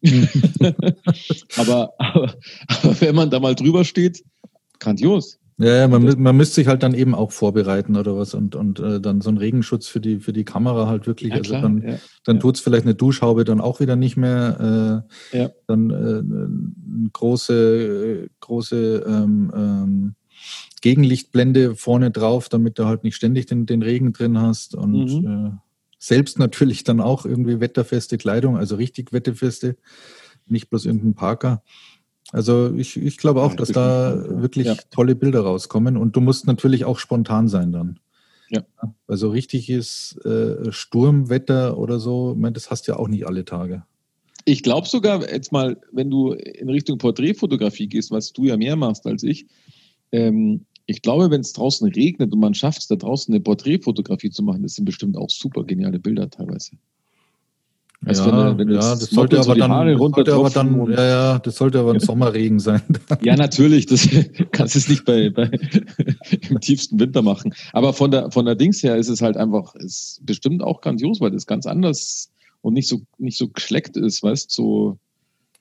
Speaker 2: aber, aber, aber wenn man da mal drüber steht, grandios.
Speaker 1: Ja, ja man, man müsste sich halt dann eben auch vorbereiten oder was und, und äh, dann so einen Regenschutz für die, für die Kamera halt wirklich. Ja, klar, also dann, ja, dann ja. tut's vielleicht eine Duschhaube dann auch wieder nicht mehr. Äh, ja. Dann äh, eine große, äh, große ähm, ähm, Gegenlichtblende vorne drauf, damit du halt nicht ständig den, den Regen drin hast. Und mhm. äh, selbst natürlich dann auch irgendwie wetterfeste Kleidung, also richtig wetterfeste, nicht bloß irgendein Parker. Also ich, ich glaube auch, ja, dass da spannend, wirklich ja. tolle Bilder rauskommen und du musst natürlich auch spontan sein dann.
Speaker 2: Ja.
Speaker 1: Also richtiges äh, Sturmwetter oder so, ich meine, das hast du ja auch nicht alle Tage.
Speaker 2: Ich glaube sogar, jetzt mal, wenn du in Richtung Porträtfotografie gehst, was du ja mehr machst als ich, ähm, ich glaube, wenn es draußen regnet und man schafft es, da draußen eine Porträtfotografie zu machen, das sind bestimmt auch super geniale Bilder teilweise.
Speaker 1: Also ja, wenn, wenn ja, das, das sollte aber dann, das sollte aber dann, ja, ja, das sollte aber ein Sommerregen sein.
Speaker 2: Ja, natürlich, das kannst du es nicht bei, bei im tiefsten Winter machen. Aber von der von der Dings her ist es halt einfach, ist bestimmt auch grandios, weil das ganz anders und nicht so nicht so geschleckt ist, weißt du, so.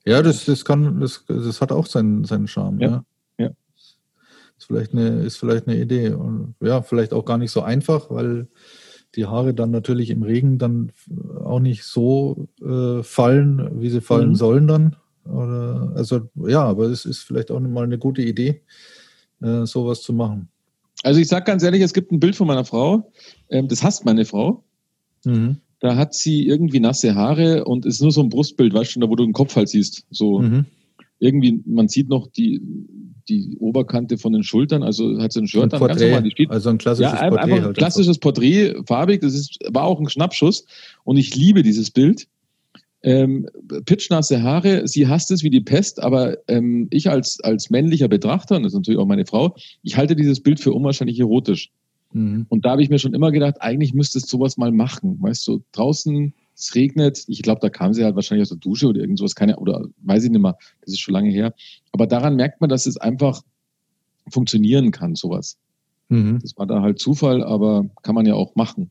Speaker 1: Ja, das, das kann, das, das hat auch seinen, seinen Charme, ja.
Speaker 2: ja. ja.
Speaker 1: Ist vielleicht eine, ist vielleicht eine Idee. Und ja, vielleicht auch gar nicht so einfach, weil die Haare dann natürlich im Regen dann auch nicht so äh, fallen, wie sie fallen mhm. sollen dann. Oder, also ja, aber es ist vielleicht auch mal eine gute Idee, äh, sowas zu machen.
Speaker 2: Also ich sage ganz ehrlich, es gibt ein Bild von meiner Frau, ähm, das hasst meine Frau. Mhm. Da hat sie irgendwie nasse Haare und ist nur so ein Brustbild, weißt du, da wo du den Kopf halt siehst. So mhm. irgendwie, man sieht noch die, die Oberkante von den Schultern, also hat sie ein Shirt
Speaker 1: an, ganz normal, die steht. Also ein klassisches
Speaker 2: ja,
Speaker 1: Porträt.
Speaker 2: Einfach ein
Speaker 1: halt
Speaker 2: klassisches einfach. Porträt, farbig, das ist, war auch ein Schnappschuss und ich liebe dieses Bild. Ähm, pitschnasse Haare, sie hasst es wie die Pest, aber ähm, ich als, als männlicher Betrachter, und das ist natürlich auch meine Frau, ich halte dieses Bild für unwahrscheinlich erotisch. Mhm. Und da habe ich mir schon immer gedacht, eigentlich müsstest du sowas mal machen. Weißt du, draußen, es regnet, ich glaube, da kam sie halt wahrscheinlich aus der Dusche oder irgend sowas, keine, oder weiß ich nicht mehr, das ist schon lange her. Aber daran merkt man, dass es einfach funktionieren kann, sowas. Mhm. Das war da halt Zufall, aber kann man ja auch machen.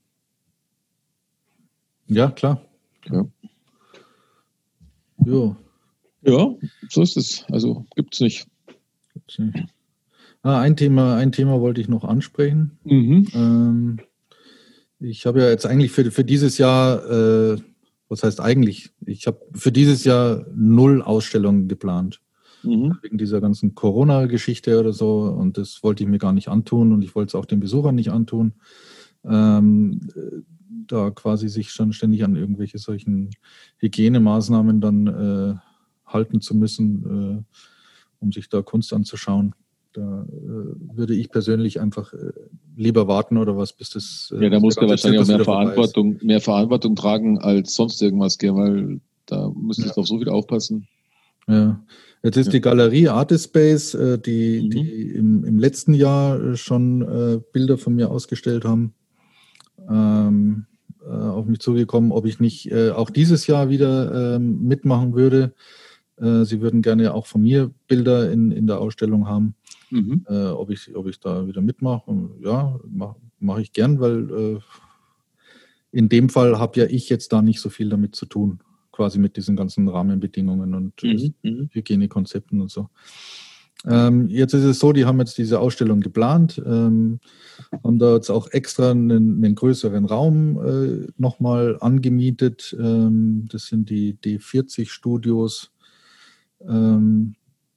Speaker 1: Ja, klar.
Speaker 2: Ja.
Speaker 1: Jo.
Speaker 2: Ja, so ist es. Also gibt's nicht.
Speaker 1: Gibt's nicht. Ah, ein Thema, ein Thema wollte ich noch ansprechen. Mhm. Ähm, ich habe ja jetzt eigentlich für, für dieses Jahr, äh, was heißt eigentlich? Ich habe für dieses Jahr null Ausstellungen geplant. Mhm. Wegen dieser ganzen Corona-Geschichte oder so. Und das wollte ich mir gar nicht antun und ich wollte es auch den Besuchern nicht antun. Ähm, da quasi sich schon ständig an irgendwelche solchen Hygienemaßnahmen dann äh, halten zu müssen, äh, um sich da Kunst anzuschauen. Da äh, würde ich persönlich einfach äh, lieber warten oder was, bis das...
Speaker 2: Äh, ja, da muss der wahrscheinlich auch mehr Verantwortung, mehr Verantwortung tragen als sonst irgendwas, gell, weil da müsstest du ja. auf so viel aufpassen.
Speaker 1: Ja, jetzt ist ja. die Galerie Artispace, äh, die, mhm. die im, im letzten Jahr schon äh, Bilder von mir ausgestellt haben, ähm, äh, auf mich zugekommen, ob ich nicht äh, auch dieses Jahr wieder äh, mitmachen würde. Äh, sie würden gerne auch von mir Bilder in, in der Ausstellung haben. Mhm. Äh, ob ich, ob ich da wieder mitmache. Und ja, mache mach ich gern, weil äh, in dem Fall habe ja ich jetzt da nicht so viel damit zu tun, quasi mit diesen ganzen Rahmenbedingungen und mhm. äh, Hygienekonzepten und so. Ähm, jetzt ist es so, die haben jetzt diese Ausstellung geplant, ähm, haben da jetzt auch extra einen, einen größeren Raum äh, nochmal angemietet. Ähm, das sind die D vierzig Studios ähm,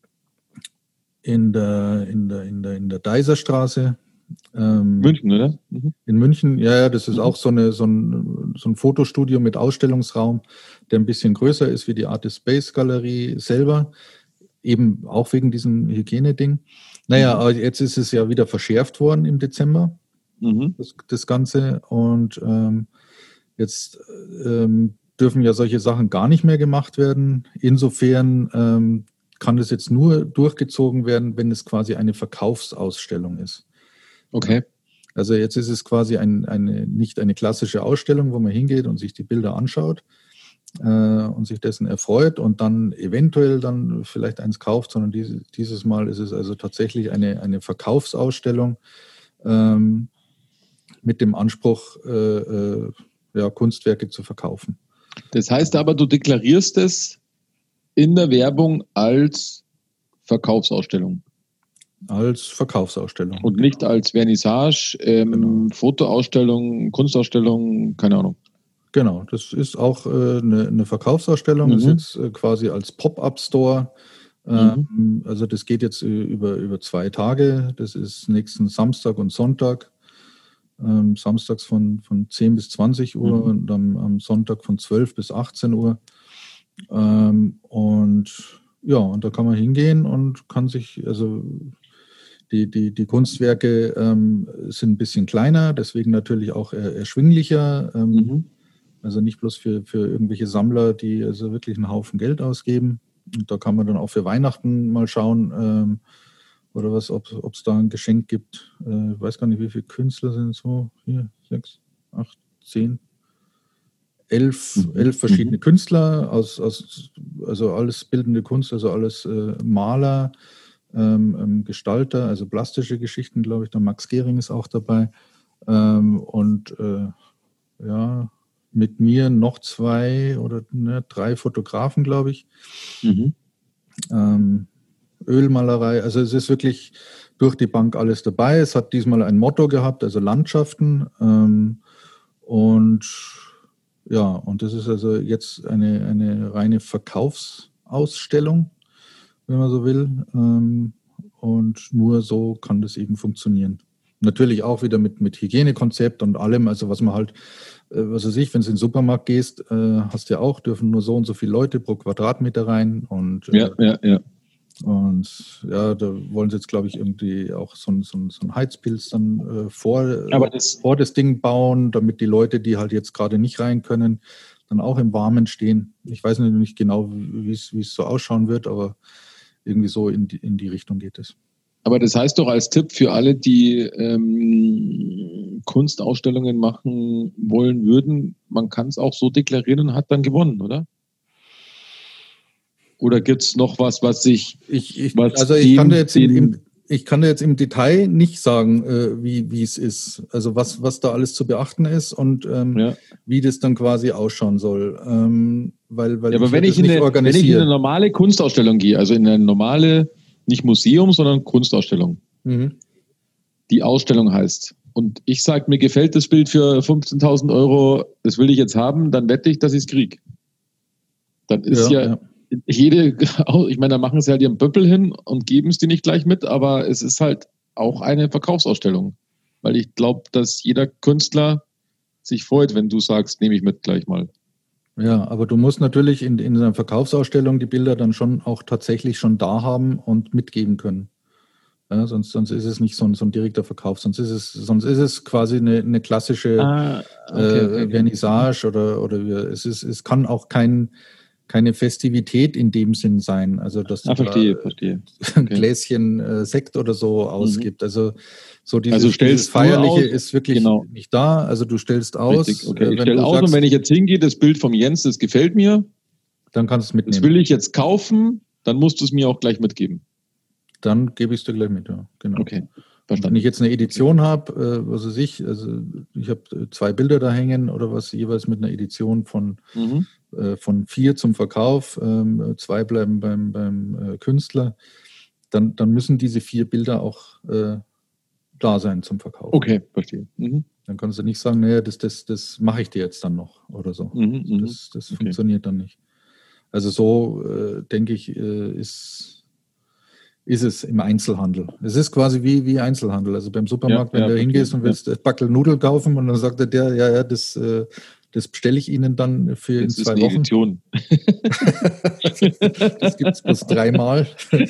Speaker 1: in der, in der, in der, in der Deiserstraße. Ähm,
Speaker 2: München, oder? Mhm.
Speaker 1: In München, ja, ja, das ist mhm. auch so, eine, so, ein, so ein Fotostudio mit Ausstellungsraum, der ein bisschen größer ist wie die Artispace Galerie selber. Eben auch wegen diesem Hygieneding. Naja, mhm. aber jetzt ist es ja wieder verschärft worden im Dezember, mhm. das, das Ganze. Und ähm, jetzt ähm, dürfen ja solche Sachen gar nicht mehr gemacht werden. Insofern ähm, kann das jetzt nur durchgezogen werden, wenn es quasi eine Verkaufsausstellung ist.
Speaker 2: Okay.
Speaker 1: Also jetzt ist es quasi ein, eine, nicht eine klassische Ausstellung, wo man hingeht und sich die Bilder anschaut, und sich dessen erfreut und dann eventuell dann vielleicht eins kauft, sondern diese, dieses Mal ist es also tatsächlich eine, eine Verkaufsausstellung ähm, mit dem Anspruch, äh, äh, ja, Kunstwerke zu verkaufen.
Speaker 2: Das heißt aber, du deklarierst es in der Werbung als Verkaufsausstellung.
Speaker 1: Als Verkaufsausstellung.
Speaker 2: Und nicht als Vernissage, ähm, genau. Fotoausstellung, Kunstausstellung, keine Ahnung.
Speaker 1: Genau, das ist auch äh, eine, eine Verkaufsausstellung, mhm. ist jetzt äh, quasi als Pop-up-Store. Ähm, mhm. Also das geht jetzt äh, über, über zwei Tage. Das ist nächsten Samstag und Sonntag. Ähm, samstags von, von zehn bis zwanzig Uhr mhm. und am, am Sonntag von zwölf bis achtzehn Uhr. Ähm, und ja, und da kann man hingehen und kann sich, also die, die, die Kunstwerke ähm, sind ein bisschen kleiner, deswegen natürlich auch äh, erschwinglicher. Ähm, mhm. Also nicht bloß für, für irgendwelche Sammler, die also wirklich einen Haufen Geld ausgeben. Und da kann man dann auch für Weihnachten mal schauen, ähm, oder was, ob es da ein Geschenk gibt. Äh, ich weiß gar nicht, wie viele Künstler sind so. Hier, sechs, acht, zehn, elf, mhm. elf verschiedene mhm. Künstler, aus, aus, also alles bildende Kunst, also alles äh, Maler, ähm, ähm, Gestalter, also plastische Geschichten, glaube ich. Der Max Gehring ist auch dabei. Ähm, und äh, ja, mit mir noch zwei oder ne, drei Fotografen, glaube ich.
Speaker 2: Mhm.
Speaker 1: Ähm, Ölmalerei, also es ist wirklich durch die Bank alles dabei. Es hat diesmal ein Motto gehabt, also Landschaften. Ähm, und ja, und das ist also jetzt eine, eine reine Verkaufsausstellung, wenn man so will. Ähm, und nur so kann das eben funktionieren. Natürlich auch wieder mit, mit Hygienekonzept und allem, also was man halt, äh, was weiß ich, wenn du in den Supermarkt gehst, äh, hast du ja auch, dürfen nur so und so viele Leute pro Quadratmeter rein und äh,
Speaker 2: Ja, ja, ja.
Speaker 1: und ja, da wollen sie jetzt, glaube ich, irgendwie auch so ein, so ein, so ein Heizpilz dann äh, vor,
Speaker 2: Aber das,
Speaker 1: vor das Ding bauen, damit die Leute, die halt jetzt gerade nicht rein können, dann auch im Warmen stehen. Ich weiß nicht genau, wie es wie es so ausschauen wird, aber irgendwie so in die, in die Richtung geht es.
Speaker 2: aber das heißt doch als Tipp für alle, die ähm, Kunstausstellungen machen wollen würden, man kann es auch so deklarieren und hat dann gewonnen, oder? Oder gibt es noch was, was sich...
Speaker 1: Ich, ich,
Speaker 2: was
Speaker 1: also ich
Speaker 2: dem,
Speaker 1: kann dir jetzt im,
Speaker 2: dem,
Speaker 1: im, ich kann dir jetzt im Detail nicht sagen, äh, wie, wie es ist. Also was, was da alles zu beachten ist und ähm,
Speaker 2: ja.
Speaker 1: wie das dann quasi ausschauen soll. Ähm, weil weil
Speaker 2: Ja, aber
Speaker 1: ich
Speaker 2: wenn
Speaker 1: das
Speaker 2: ich, in
Speaker 1: nicht
Speaker 2: eine, wenn ich in
Speaker 1: organisiere.
Speaker 2: eine normale Kunstausstellung gehe, also in eine normale, nicht Museum, sondern Kunstausstellung,
Speaker 1: Mhm.
Speaker 2: die Ausstellung heißt, und ich sage, mir gefällt das Bild für fünfzehntausend Euro, das will ich jetzt haben, dann wette ich, dass ich es kriege. Dann ist
Speaker 1: Ja,
Speaker 2: ja,
Speaker 1: ja.
Speaker 2: jede, ich meine, da machen sie halt ihren Pöppel hin und geben es dir nicht gleich mit, aber es ist halt auch eine Verkaufsausstellung. Weil ich glaube, dass jeder Künstler sich freut, wenn du sagst, nehme ich mit gleich mal.
Speaker 1: Ja, aber du musst natürlich in, in einer Verkaufsausstellung die Bilder dann schon auch tatsächlich schon da haben und mitgeben können. Ja, sonst, sonst ist es nicht so ein, so ein direkter Verkauf, sonst ist es, sonst ist es quasi eine, eine klassische
Speaker 2: Ah, okay, okay,
Speaker 1: äh,
Speaker 2: okay.
Speaker 1: Vernissage oder, oder wir, es ist, es kann auch kein, keine Festivität in dem Sinn sein. Also dass du
Speaker 2: Ah,
Speaker 1: da
Speaker 2: verstehe, verstehe.
Speaker 1: ein
Speaker 2: Okay.
Speaker 1: Gläschen äh, Sekt oder so ausgibt. Also so dieses,
Speaker 2: Also stellst
Speaker 1: dieses
Speaker 2: du nur
Speaker 1: Feierliche
Speaker 2: aus,
Speaker 1: ist wirklich
Speaker 2: genau,
Speaker 1: nicht da. Also du stellst
Speaker 2: richtig,
Speaker 1: aus,
Speaker 2: okay.
Speaker 1: äh,
Speaker 2: Ich
Speaker 1: wenn
Speaker 2: stelle
Speaker 1: du
Speaker 2: aus und wenn
Speaker 1: sagst,
Speaker 2: ich jetzt hingehe, das Bild vom Jens, das gefällt mir,
Speaker 1: dann kannst du es
Speaker 2: das
Speaker 1: mitnehmen.
Speaker 2: will ich jetzt kaufen, dann musst du es mir auch gleich mitgeben.
Speaker 1: Dann gebe ich es dir gleich mit, ja, genau.
Speaker 2: Okay,
Speaker 1: Und wenn ich jetzt eine Edition habe, äh, was weiß ich, also ich habe zwei Bilder da hängen oder was, jeweils mit einer Edition von,
Speaker 2: Mhm.
Speaker 1: äh, von vier zum Verkauf, ähm, zwei bleiben beim, beim äh, Künstler, dann, dann müssen diese vier Bilder auch äh, da sein zum Verkauf.
Speaker 2: Okay, verstehe. Mhm.
Speaker 1: Dann kannst du nicht sagen, naja, das, das, das mache ich dir jetzt dann noch oder so.
Speaker 2: Mhm, mhm.
Speaker 1: Das, das
Speaker 2: Okay.
Speaker 1: funktioniert dann nicht. Also so, äh, denke ich, äh, ist ist es im Einzelhandel. Es ist quasi wie, wie Einzelhandel. Also beim Supermarkt,
Speaker 2: Ja,
Speaker 1: wenn
Speaker 2: ja,
Speaker 1: du
Speaker 2: verstehe.
Speaker 1: hingehst und willst ja. ein Backel Nudeln kaufen und dann sagt er der, ja, ja, das, äh, das bestelle ich Ihnen dann für in
Speaker 2: Das ist
Speaker 1: zwei
Speaker 2: eine
Speaker 1: Wochen.
Speaker 2: Edition.
Speaker 1: Das gibt es bloß dreimal.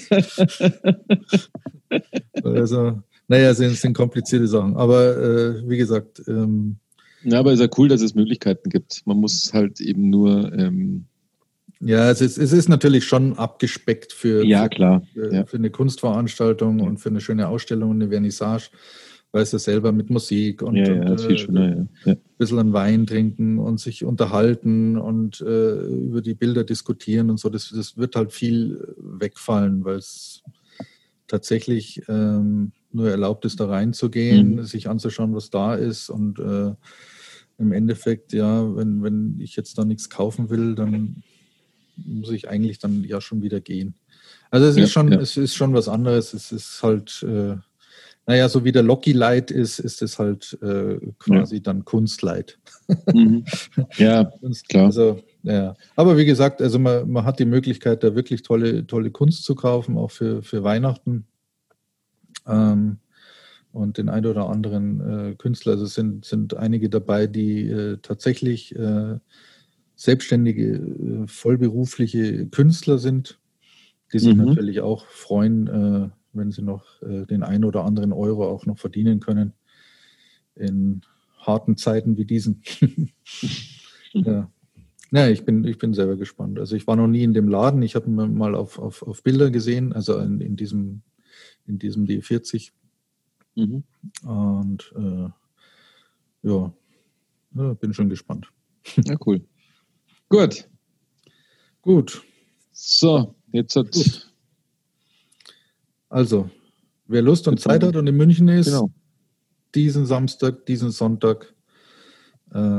Speaker 1: Also, naja, sind, sind komplizierte Sachen. Aber äh, wie gesagt, ähm,
Speaker 2: Ja, aber es ist ja cool, dass es Möglichkeiten gibt. Man muss halt eben nur. Ähm,
Speaker 1: ja, es ist, es ist natürlich schon abgespeckt für,
Speaker 2: ja,
Speaker 1: für,
Speaker 2: klar.
Speaker 1: für,
Speaker 2: Ja.
Speaker 1: für eine Kunstveranstaltung
Speaker 2: Ja.
Speaker 1: und für eine schöne Ausstellung, eine Vernissage, weißt du selber, mit Musik und,
Speaker 2: Ja, ja,
Speaker 1: und
Speaker 2: das ist viel
Speaker 1: äh,
Speaker 2: schöner, ja. Ja.
Speaker 1: ein bisschen an Wein trinken und sich unterhalten und äh, über die Bilder diskutieren und so. Das, das wird halt viel wegfallen, weil es tatsächlich ähm, nur erlaubt ist, da reinzugehen,
Speaker 2: Mhm.
Speaker 1: sich anzuschauen, was da ist und äh, im Endeffekt, ja, wenn, wenn ich jetzt da nichts kaufen will, dann muss ich eigentlich dann ja schon wieder gehen. Also es
Speaker 2: Ja,
Speaker 1: ist schon,
Speaker 2: ja.
Speaker 1: es ist schon was anderes. Es ist halt, äh, naja, so wie der Locky Light ist, ist es halt äh, quasi ja. dann Kunstlight.
Speaker 2: Mhm. Ja, Kunst, klar.
Speaker 1: Also, ja. Aber wie gesagt, also man, man hat die Möglichkeit, da wirklich tolle, tolle Kunst zu kaufen, auch für, für Weihnachten. Ähm, und den ein oder anderen äh, Künstler, also es sind, sind einige dabei, die äh, tatsächlich äh, selbstständige, äh, vollberufliche Künstler sind, die sich mhm. natürlich auch freuen, äh, wenn sie noch äh, den ein oder anderen Euro auch noch verdienen können in harten Zeiten wie diesen. Ja. Ja, ich bin, ich bin selber gespannt. Also ich war noch nie in dem Laden, ich habe ihn mal auf, auf, auf Bilder gesehen, also in, in diesem, in diesem D vierzig. Mhm. Und äh, ja, ja, bin schon gespannt.
Speaker 2: Ja, cool. Gut.
Speaker 1: Gut.
Speaker 2: So, jetzt hat. Gut.
Speaker 1: Also, wer Lust und Zeit hat und in München ist,
Speaker 2: genau.
Speaker 1: diesen Samstag, diesen Sonntag, ähm,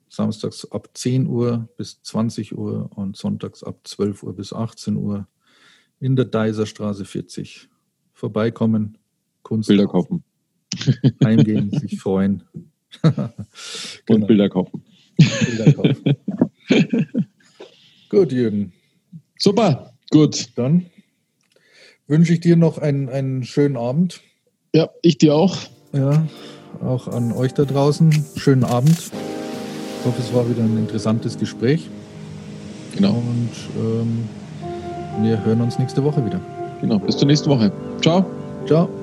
Speaker 1: samstags ab zehn Uhr bis zwanzig Uhr und sonntags ab zwölf Uhr bis achtzehn Uhr in der Deiserstraße vierzig. Vorbeikommen, Kunst.
Speaker 2: Bilder kaufen.
Speaker 1: Heimgehen, sich freuen.
Speaker 2: Genau. Und Bilder kaufen.
Speaker 1: Bilder kaufen. Gut, Jürgen.
Speaker 2: Super, gut.
Speaker 1: Dann wünsche ich dir noch einen, einen schönen Abend.
Speaker 2: Ja, ich dir auch.
Speaker 1: Ja, auch an euch da draußen. Schönen Abend. Ich hoffe, es war wieder ein interessantes Gespräch.
Speaker 2: Genau.
Speaker 1: Und ähm, wir hören uns nächste Woche wieder.
Speaker 2: Genau, bis zur nächsten Woche. Ciao.
Speaker 1: Ciao.